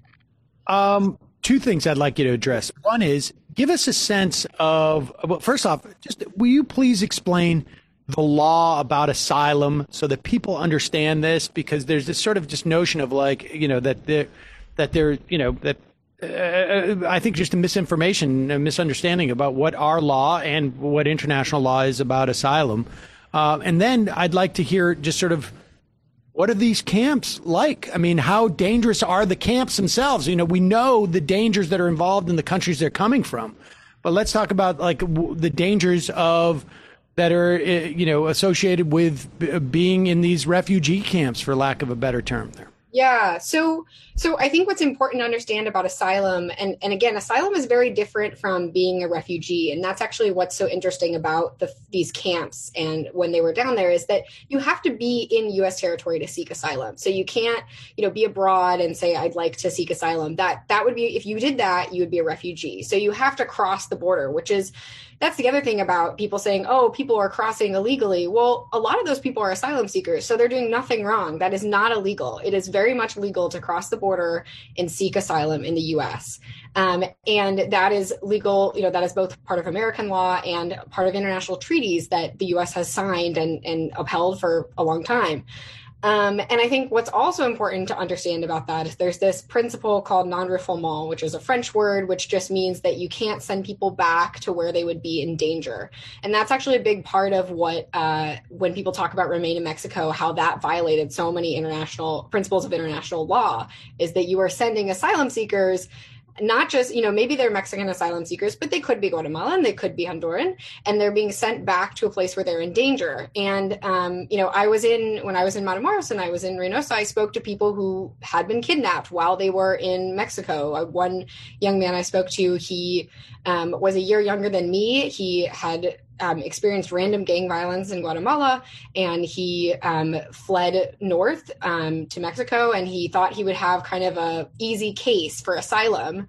Two things I'd like you to address. One is, give us a sense of, well, first off, just will you please explain the law about asylum so that people understand this? Because there's this sort of just notion of I think just a misunderstanding about what our law and what international law is about asylum. And then I'd like to hear just sort of, what are these camps like? I mean, how dangerous are the camps themselves? We know the dangers that are involved in the countries they're coming from, but let's talk about the dangers that are, associated with being in these refugee camps, for lack of a better term there. Yeah. So I think what's important to understand about asylum, and again, asylum is very different from being a refugee. And that's actually what's so interesting about these camps. And when they were down there, is that you have to be in U.S. territory to seek asylum. So you can't, be abroad and say, I'd like to seek asylum. That would be, if you did that, you would be a refugee. So you have to cross the border, that's the other thing about people saying, oh, people are crossing illegally. Well, a lot of those people are asylum seekers, so they're doing nothing wrong. That is not illegal. It is very much legal to cross the border and seek asylum in the U.S. And that is legal. That is both part of American law and part of international treaties that the U.S. has signed and upheld for a long time. And I think what's also important to understand about that is there's this principle called non-refoulement, which is a French word, which just means that you can't send people back to where they would be in danger. And that's actually a big part of what, when people talk about Remain in Mexico, how that violated so many international principles of international law, is that you are sending asylum seekers, not just, maybe they're Mexican asylum seekers, but they could be Guatemalan, they could be Honduran, and they're being sent back to a place where they're in danger. And, when I was in Matamoros and I was in Reynosa, I spoke to people who had been kidnapped while they were in Mexico. One young man I spoke to, he was a year younger than me. He had experienced random gang violence in Guatemala, and he fled north to Mexico, and he thought he would have kind of a easy case for asylum,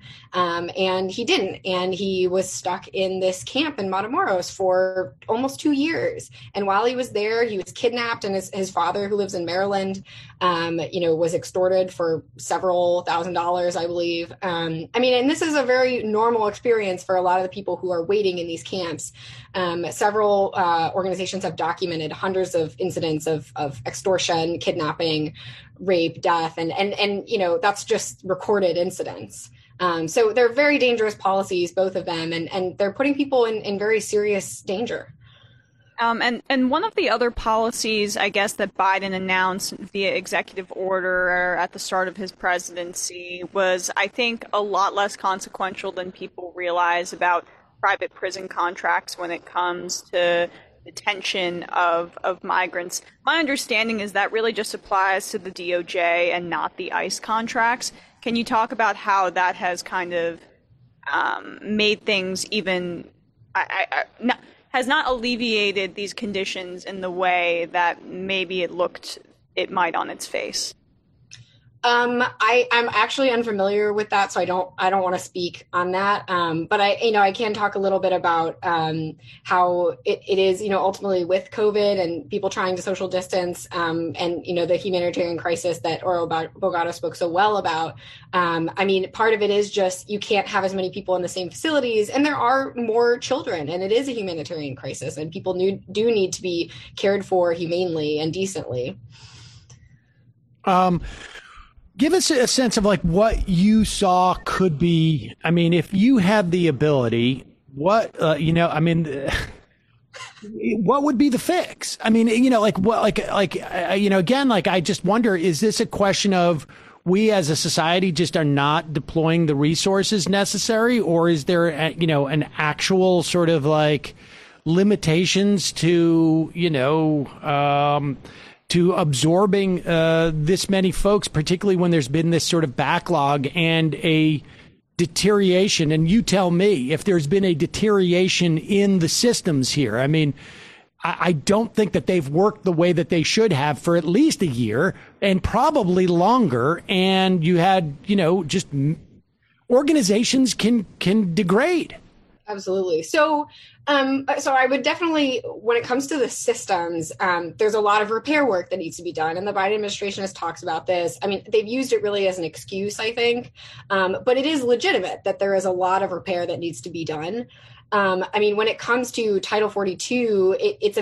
and he didn't, and he was stuck in this camp in Matamoros for almost 2 years. And while he was there, he was kidnapped, and his father, who lives in Maryland, was extorted for several $1,000s, I believe. And this is a very normal experience for a lot of the people who are waiting in these camps. Several organizations have documented hundreds of incidents of extortion, kidnapping, rape, death, and that's just recorded incidents. So they're very dangerous policies, both of them, and they're putting people in very serious danger. And one of the other policies, I guess, that Biden announced via executive order at the start of his presidency was, I think, a lot less consequential than people realize about private prison contracts when it comes to detention of migrants. My understanding is that really just applies to the DOJ and not the ICE contracts. Can you talk about how that has kind of made things even has not alleviated these conditions in the way that maybe it might on its face? I'm actually unfamiliar with that, so I don't want to speak on that. But I can talk a little bit about how it is, ultimately with COVID and people trying to social distance, and the humanitarian crisis that Oro Bogado spoke so well about. Part of it is just you can't have as many people in the same facilities, and there are more children, and it is a humanitarian crisis, and people do need to be cared for humanely and decently. Give us a sense of what you saw could be. I mean, if you had the ability, what would be the fix? I mean, again, I just wonder, is this a question of we as a society just are not deploying the resources necessary, or is there, an actual sort of limitations to, to absorbing this many folks, particularly when there's been this sort of backlog and a deterioration? And you tell me if there's been a deterioration in the systems here. I mean, I don't think that they've worked the way that they should have for at least a year and probably longer. And you had, just organizations can degrade. Absolutely. So I would definitely, when it comes to the systems, there's a lot of repair work that needs to be done. And the Biden administration has talked about this. I mean, they've used it really as an excuse, I think. But it is legitimate that there is a lot of repair that needs to be done. When it comes to Title 42,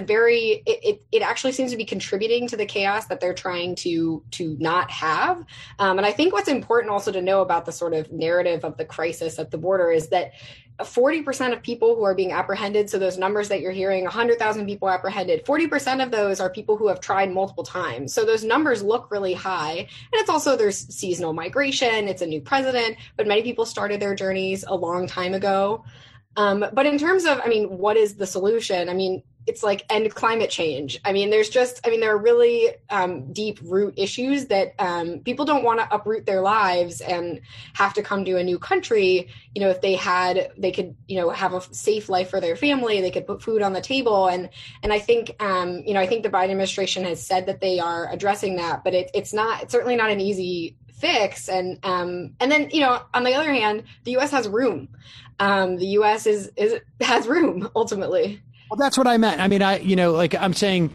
it actually seems to be contributing to the chaos that they're trying to not have. And I think what's important also to know about the sort of narrative of the crisis at the border is that 40% of people who are being apprehended, so those numbers that you're hearing, 100,000 people apprehended, 40% of those are people who have tried multiple times. So those numbers look really high. And it's also, there's seasonal migration, it's a new president, but many people started their journeys a long time ago. But in terms of, what is the solution? It's end climate change. There are really deep root issues that people don't want to uproot their lives and have to come to a new country. If they could have a safe life for their family, they could put food on the table. And I think, I think the Biden administration has said that they are addressing that, but it's certainly not an easy fix. And then, on the other hand, the U.S. has room. The U.S. has room ultimately. Well, that's what I meant. I'm saying,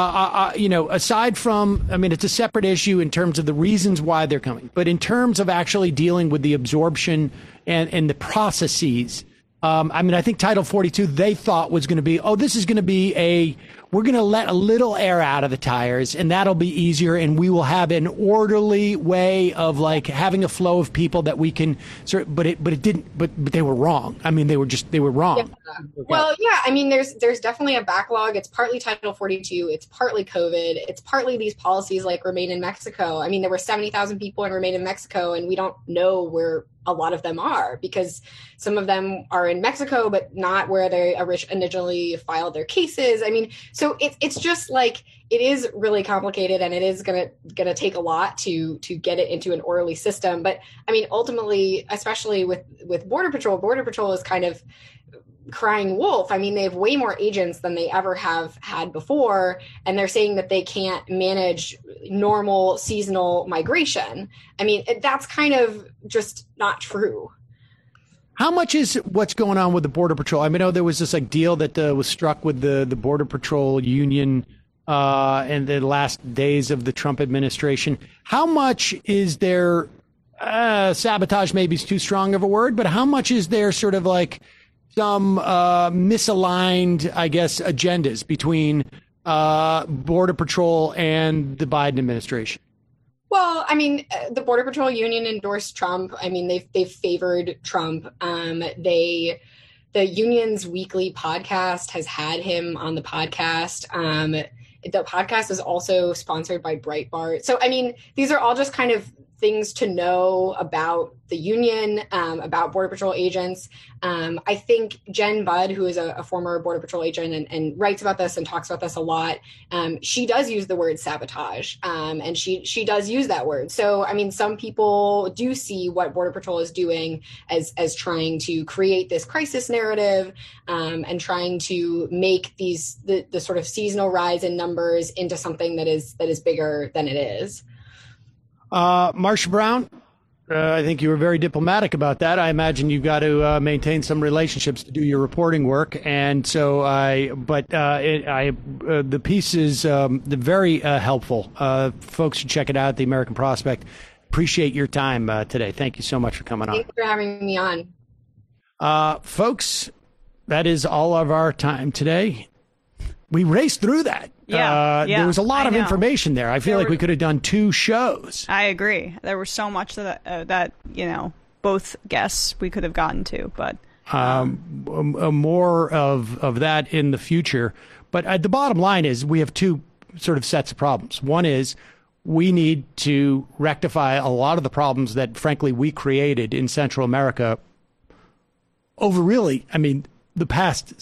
aside from, it's a separate issue in terms of the reasons why they're coming, but in terms of actually dealing with the absorption and the processes, I think Title 42, they thought was going to be, this is going to be we're going to let a little air out of the tires and that'll be easier. And we will have an orderly way of having a flow of people that we can but it didn't, but they were wrong. They were wrong. Yeah. Well, yeah, there's definitely a backlog. It's partly Title 42. It's partly COVID. It's partly these policies like Remain in Mexico. There were 70,000 people in Remain in Mexico, and we don't know where a lot of them are because some of them are in Mexico, but not where they originally filed their cases. So it's just it is really complicated, and it is gonna take a lot to get it into an orderly system. But ultimately, especially with Border Patrol is kind of crying wolf. They have way more agents than they ever have had before, and they're saying that they can't manage normal seasonal migration. That's kind of just not true. How much is what's going on with the Border Patrol? I know there was this deal that was struck with the Border Patrol union in the last days of the Trump administration. How much is there sabotage? Maybe is too strong of a word, but how much is there sort of some misaligned, I guess, agendas between Border Patrol and the Biden administration? Well, the Border Patrol union endorsed Trump. They've favored Trump. They the union's weekly podcast has had him on the podcast. The podcast is also sponsored by Breitbart. So, I mean, these are all just kind of things to know about the union, about Border Patrol agents. I think Jen Budd, who is a former Border Patrol agent and writes about this and talks about this a lot, she does use the word sabotage, and she does use that word. So, I mean, some people do see what Border Patrol is doing as trying to create this crisis narrative, and trying to make the sort of seasonal rise in numbers into something that is bigger than it is. Marsha Brown, I think you were very diplomatic about that. I imagine you've got to maintain some relationships to do your reporting work, and so the piece is very helpful. Folks should check it out. The American Prospect. Appreciate your time today. Thank you so much for coming on. Thanks for having me on. Folks, that is all of our time today. We raced through that. There was a lot of information there. I feel like we could have done 2 shows. I agree. There was so much that both guests we could have gotten to, but more of that in the future. But the bottom line is we have 2 sort of sets of problems. One is we need to rectify a lot of the problems that, frankly, we created in Central America over the past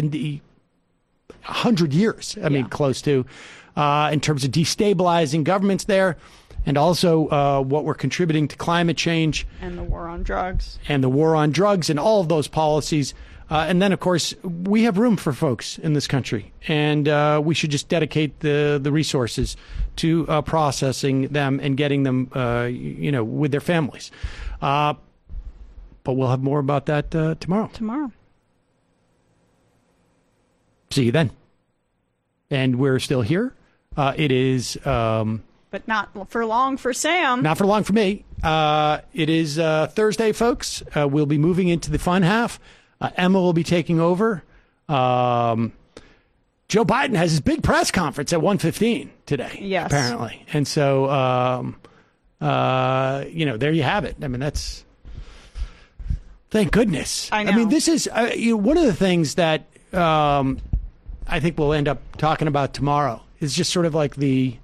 100 years, close to, in terms of destabilizing governments there, and also what we're contributing to climate change. And the war on drugs. And all of those policies. And then, of course, we have room for folks in this country, and we should just dedicate the resources to processing them and getting them, with their families. But we'll have more about that tomorrow. See you then. And we're still here. It is... but not for long for Sam. Not for long for me. It is Thursday, folks. We'll be moving into the fun half. Emma will be taking over. Joe Biden has his big press conference at 1:15 today. Yes. Apparently. And so, there you have it. I mean, that's... Thank goodness. I know. I mean, this is one of the things that... I think we'll end up talking about tomorrow is just sort of like I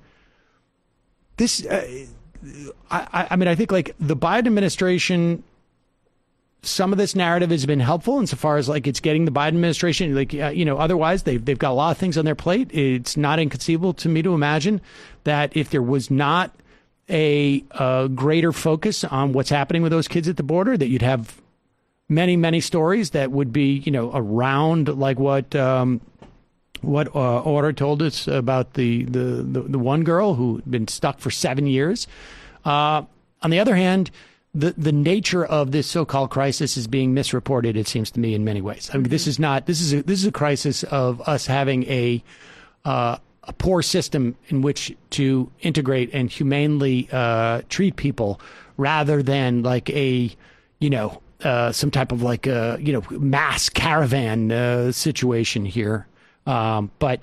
think like the Biden administration, some of this narrative has been helpful insofar as like it's getting the Biden administration, otherwise they've got a lot of things on their plate. It's not inconceivable to me to imagine that if there was not a greater focus on what's happening with those kids at the border, that you'd have many, many stories that would be, around like what Order told us about the one girl who'd been stuck for 7 years. On the other hand, the nature of this so-called crisis is being misreported, it seems to me, in many ways. I mean, this is a crisis of us having a poor system in which to integrate and humanely treat people, rather than like some type of like mass caravan situation here. But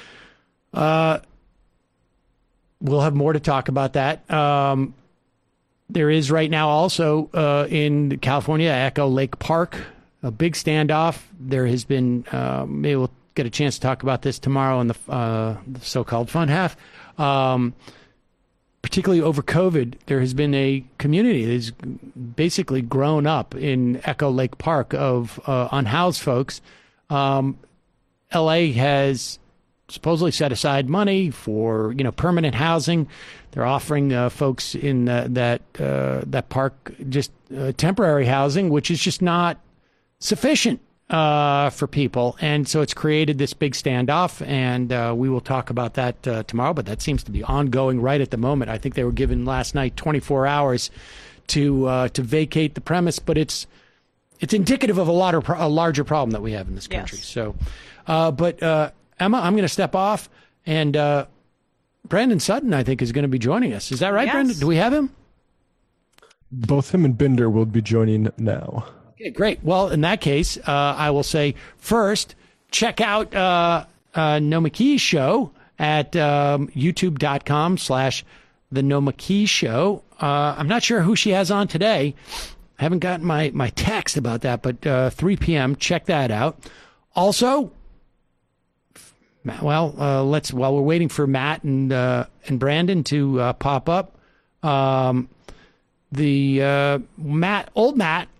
we'll have more to talk about that. There is right now also in California, Echo Lake Park, a big standoff. There has been, maybe we'll get a chance to talk about this tomorrow in the so-called fun half. Particularly over COVID, there has been a community that has basically grown up in Echo Lake Park of unhoused folks. LA has supposedly set aside money for permanent housing. They're offering folks in that park just temporary housing, which is just not sufficient for people, and so it's created this big standoff. And we will talk about that tomorrow. But that seems to be ongoing right at the moment. I think they were given last night 24 hours to vacate the premise, but it's indicative of a larger problem that we have in this country. Yes. So. But Emma, I'm going to step off, and Brandon Sutton, I think, is going to be joining us. Is that right, Yes. Brandon? Do we have him? Both him and Binder will be joining now. Okay, great. Well, in that case, I will say first, check out No McKee Show at youtube.com/The No McKee Show. I'm not sure who she has on today. I haven't gotten my text. next about that, but 3 p.m. Check that out. Also, while we're waiting for Matt and Brandon to pop up, old Matt,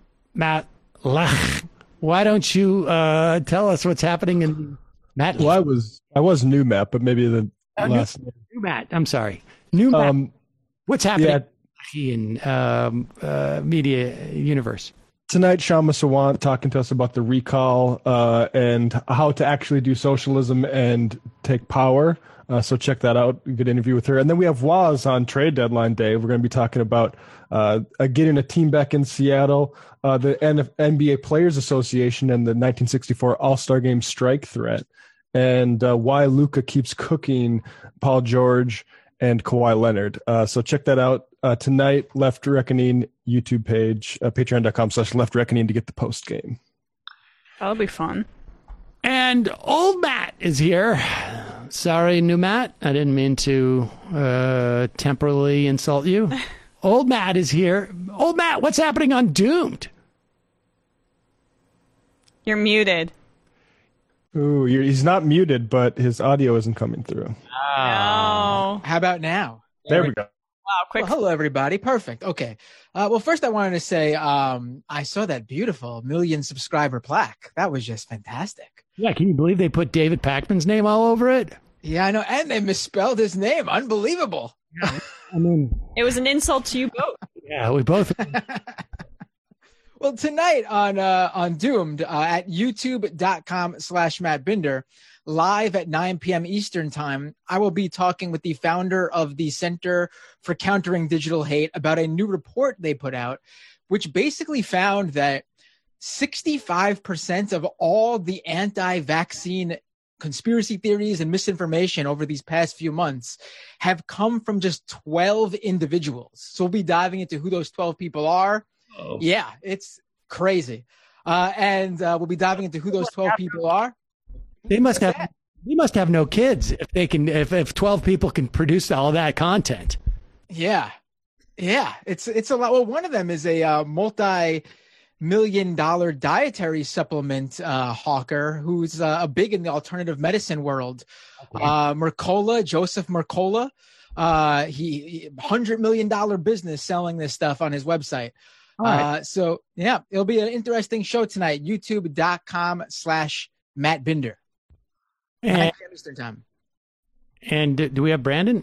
why don't you tell us what's happening in Matt? Well, I was new Matt, but maybe the last name. New Matt. I'm sorry, new Matt. What's happening in media universe? Tonight, Shama Sawant talking to us about the recall and how to actually do socialism and take power. So check that out. Good interview with her. And then we have Waz on trade deadline day. We're going to be talking about getting a team back in Seattle, the NBA Players Association, and the 1964 All-Star Game strike threat, and why Luka keeps cooking Paul George and Kawhi Leonard. So check that out tonight. Left Reckoning YouTube page, patreon.com/Left Reckoning to get the post game. That'll be fun. And old Matt is here. Sorry, new Matt. I didn't mean to temporarily insult you. Old Matt is here. Old Matt, what's happening on Doomed? You're muted. Ooh, he's not muted, but his audio isn't coming through. No. How about now? There we go. Wow, quick. Well, hello, everybody. Perfect. Okay. Well, first I wanted to say I saw that beautiful 1 million subscriber plaque. That was just fantastic. Yeah, can you believe they put David Pakman's name all over it? Yeah, I know. And they misspelled his name. Unbelievable. I mean, it was an insult to you both. Yeah, we both. Well, tonight on Doomed at youtube.com/Matt Binder, live at 9 p.m. Eastern time, I will be talking with the founder of the Center for Countering Digital Hate about a new report they put out, which basically found that 65% of all the anti-vaccine conspiracy theories and misinformation over these past few months have come from just 12 individuals. So we'll be diving into who those 12 people are. Oh. Yeah, it's crazy. And we'll be diving into who those 12 people are. They must have no kids if they can, if 12 people can produce all of that content. Yeah. Yeah. It's a lot. Well, one of them is a multi-million-dollar dietary supplement hawker who's big in the alternative medicine world. Mercola, Joseph Mercola. He $100 million business selling this stuff on his website. Right. So yeah, it'll be an interesting show tonight. youtube.com/Matt Binder. And Eastern time. And do we have Brandon?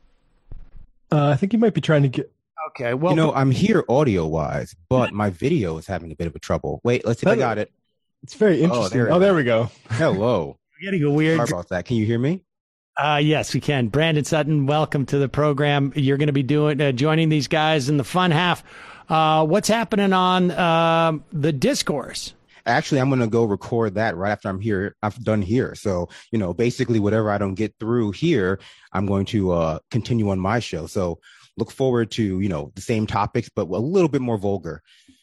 I think he might be trying to get. Okay, well, I'm here audio wise, but my video is having a bit of a trouble. Wait, let's see if I got it. It's very interesting. There we go. Hello. We're getting a weird. Sorry about that. Can you hear me? Yes, we can. Brandon Sutton, welcome to the program. You're going to be joining these guys in the fun half. What's happening on the discourse? Actually, I'm going to go record that right after I'm done here. So, basically whatever I don't get through here, I'm going to continue on my show. So look forward to, the same topics, but a little bit more vulgar.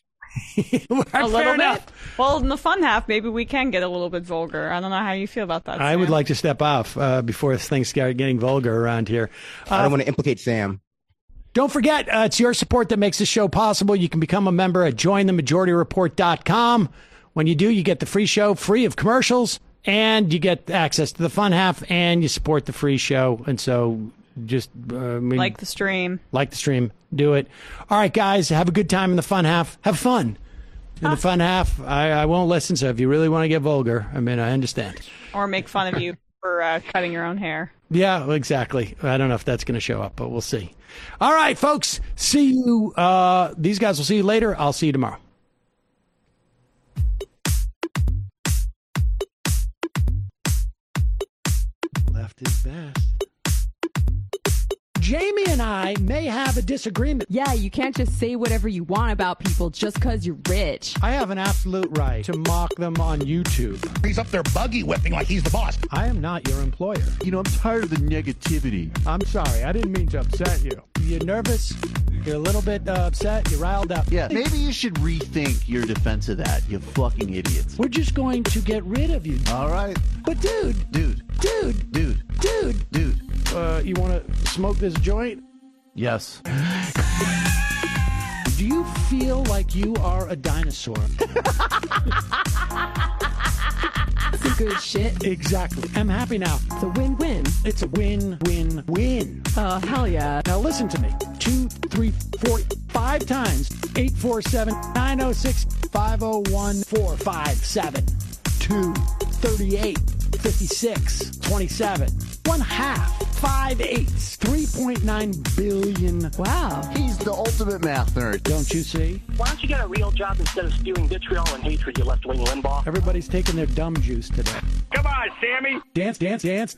A little bit. Well, in the fun half, maybe we can get a little bit vulgar. I don't know how you feel about that, Sam. I would like to step off before things start getting vulgar around here. I don't want to implicate Sam. Don't forget, it's your support that makes this show possible. You can become a member at jointhemajority.report.com. When you do, you get the free show free of commercials, and you get access to the fun half, and you support the free show. And so just like the stream. Like the stream. Do it. All right, guys, have a good time in the fun half. Have fun. In the fun half, I won't listen, so if you really want to get vulgar, I understand. Or make fun of you for cutting your own hair. Yeah, exactly. I don't know if that's going to show up, but we'll see. All right, folks. See you. These guys will see you later. I'll see you tomorrow. Left is best. Jamie and I may have a disagreement. Yeah, you can't just say whatever you want about people just because you're rich. I have an absolute right to mock them on YouTube. He's up there buggy whipping like he's the boss. I am not your employer. I'm tired of the negativity. I'm sorry. I didn't mean to upset you. You're nervous? You're a little bit upset? You're riled up? Yeah, maybe you should rethink your defense of that, you fucking idiots. We're just going to get rid of you. All right. But dude. You want to smoke this joint? Yes. Do you feel feel like you are a dinosaur. Some good shit. Exactly. I'm happy now. It's a win-win. It's a win-win-win. Oh, hell yeah. Now listen to me. 2, 3, 4, 5 times. 847-906-501-457. 2, 38, 56, 27. 1/2. 5 8s. 3.9 billion. Wow. He's the ultimate math nerd. Don't you see? Why don't you get a real job instead of spewing vitriol and hatred, you left-wing Limbaugh? Everybody's taking their dumb juice today. Come on, Sammy! Dance, dance, dance.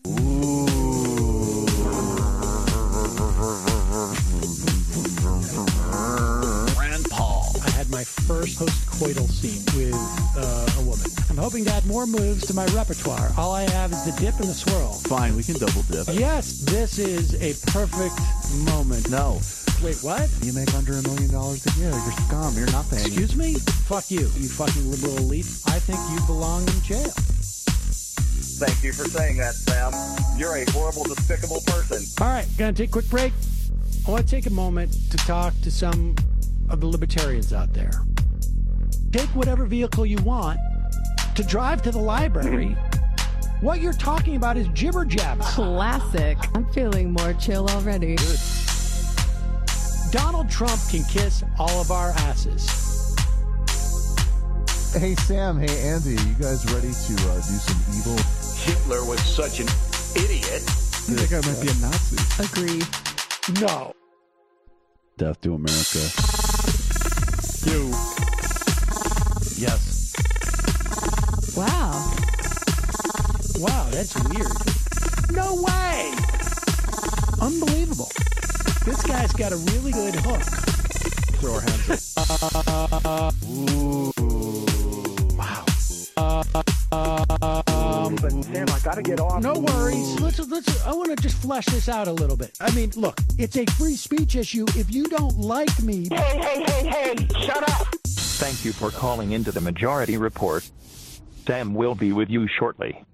Rand Paul. I had my first post-coital scene with a woman. I'm hoping to add more moves to my repertoire. All I have is the dip and the swirl. Fine, we can double dip. Yes, this is a perfect moment. No. Wait, what? You make under $1 million a year. You're scum. You're nothing. Excuse me? Fuck you, you fucking liberal elite. I think you belong in jail. Thank you for saying that, Sam. You're a horrible, despicable person. All right, gonna take a quick break. I want to take a moment to talk to some of the libertarians out there. Take whatever vehicle you want to drive to the library. What you're talking about is jibber jabber. Classic. I'm feeling more chill already. Good. Donald Trump can kiss all of our asses. Hey, Sam. Hey, Andy. You guys ready to do some evil? Hitler was such an idiot. That guy might be a Nazi. Agree. No. Death to America. You. Yes. Wow. Wow, that's weird. No way! Unbelievable. This guy's got a really good hook. Throw our hands up. Ooh. Wow. But Sam, I gotta get off. No worries. Let's. I want to just flesh this out a little bit. I mean, look, it's a free speech issue. If you don't like me... Hey, shut up! Thank you for calling into the Majority Report. Sam will be with you shortly.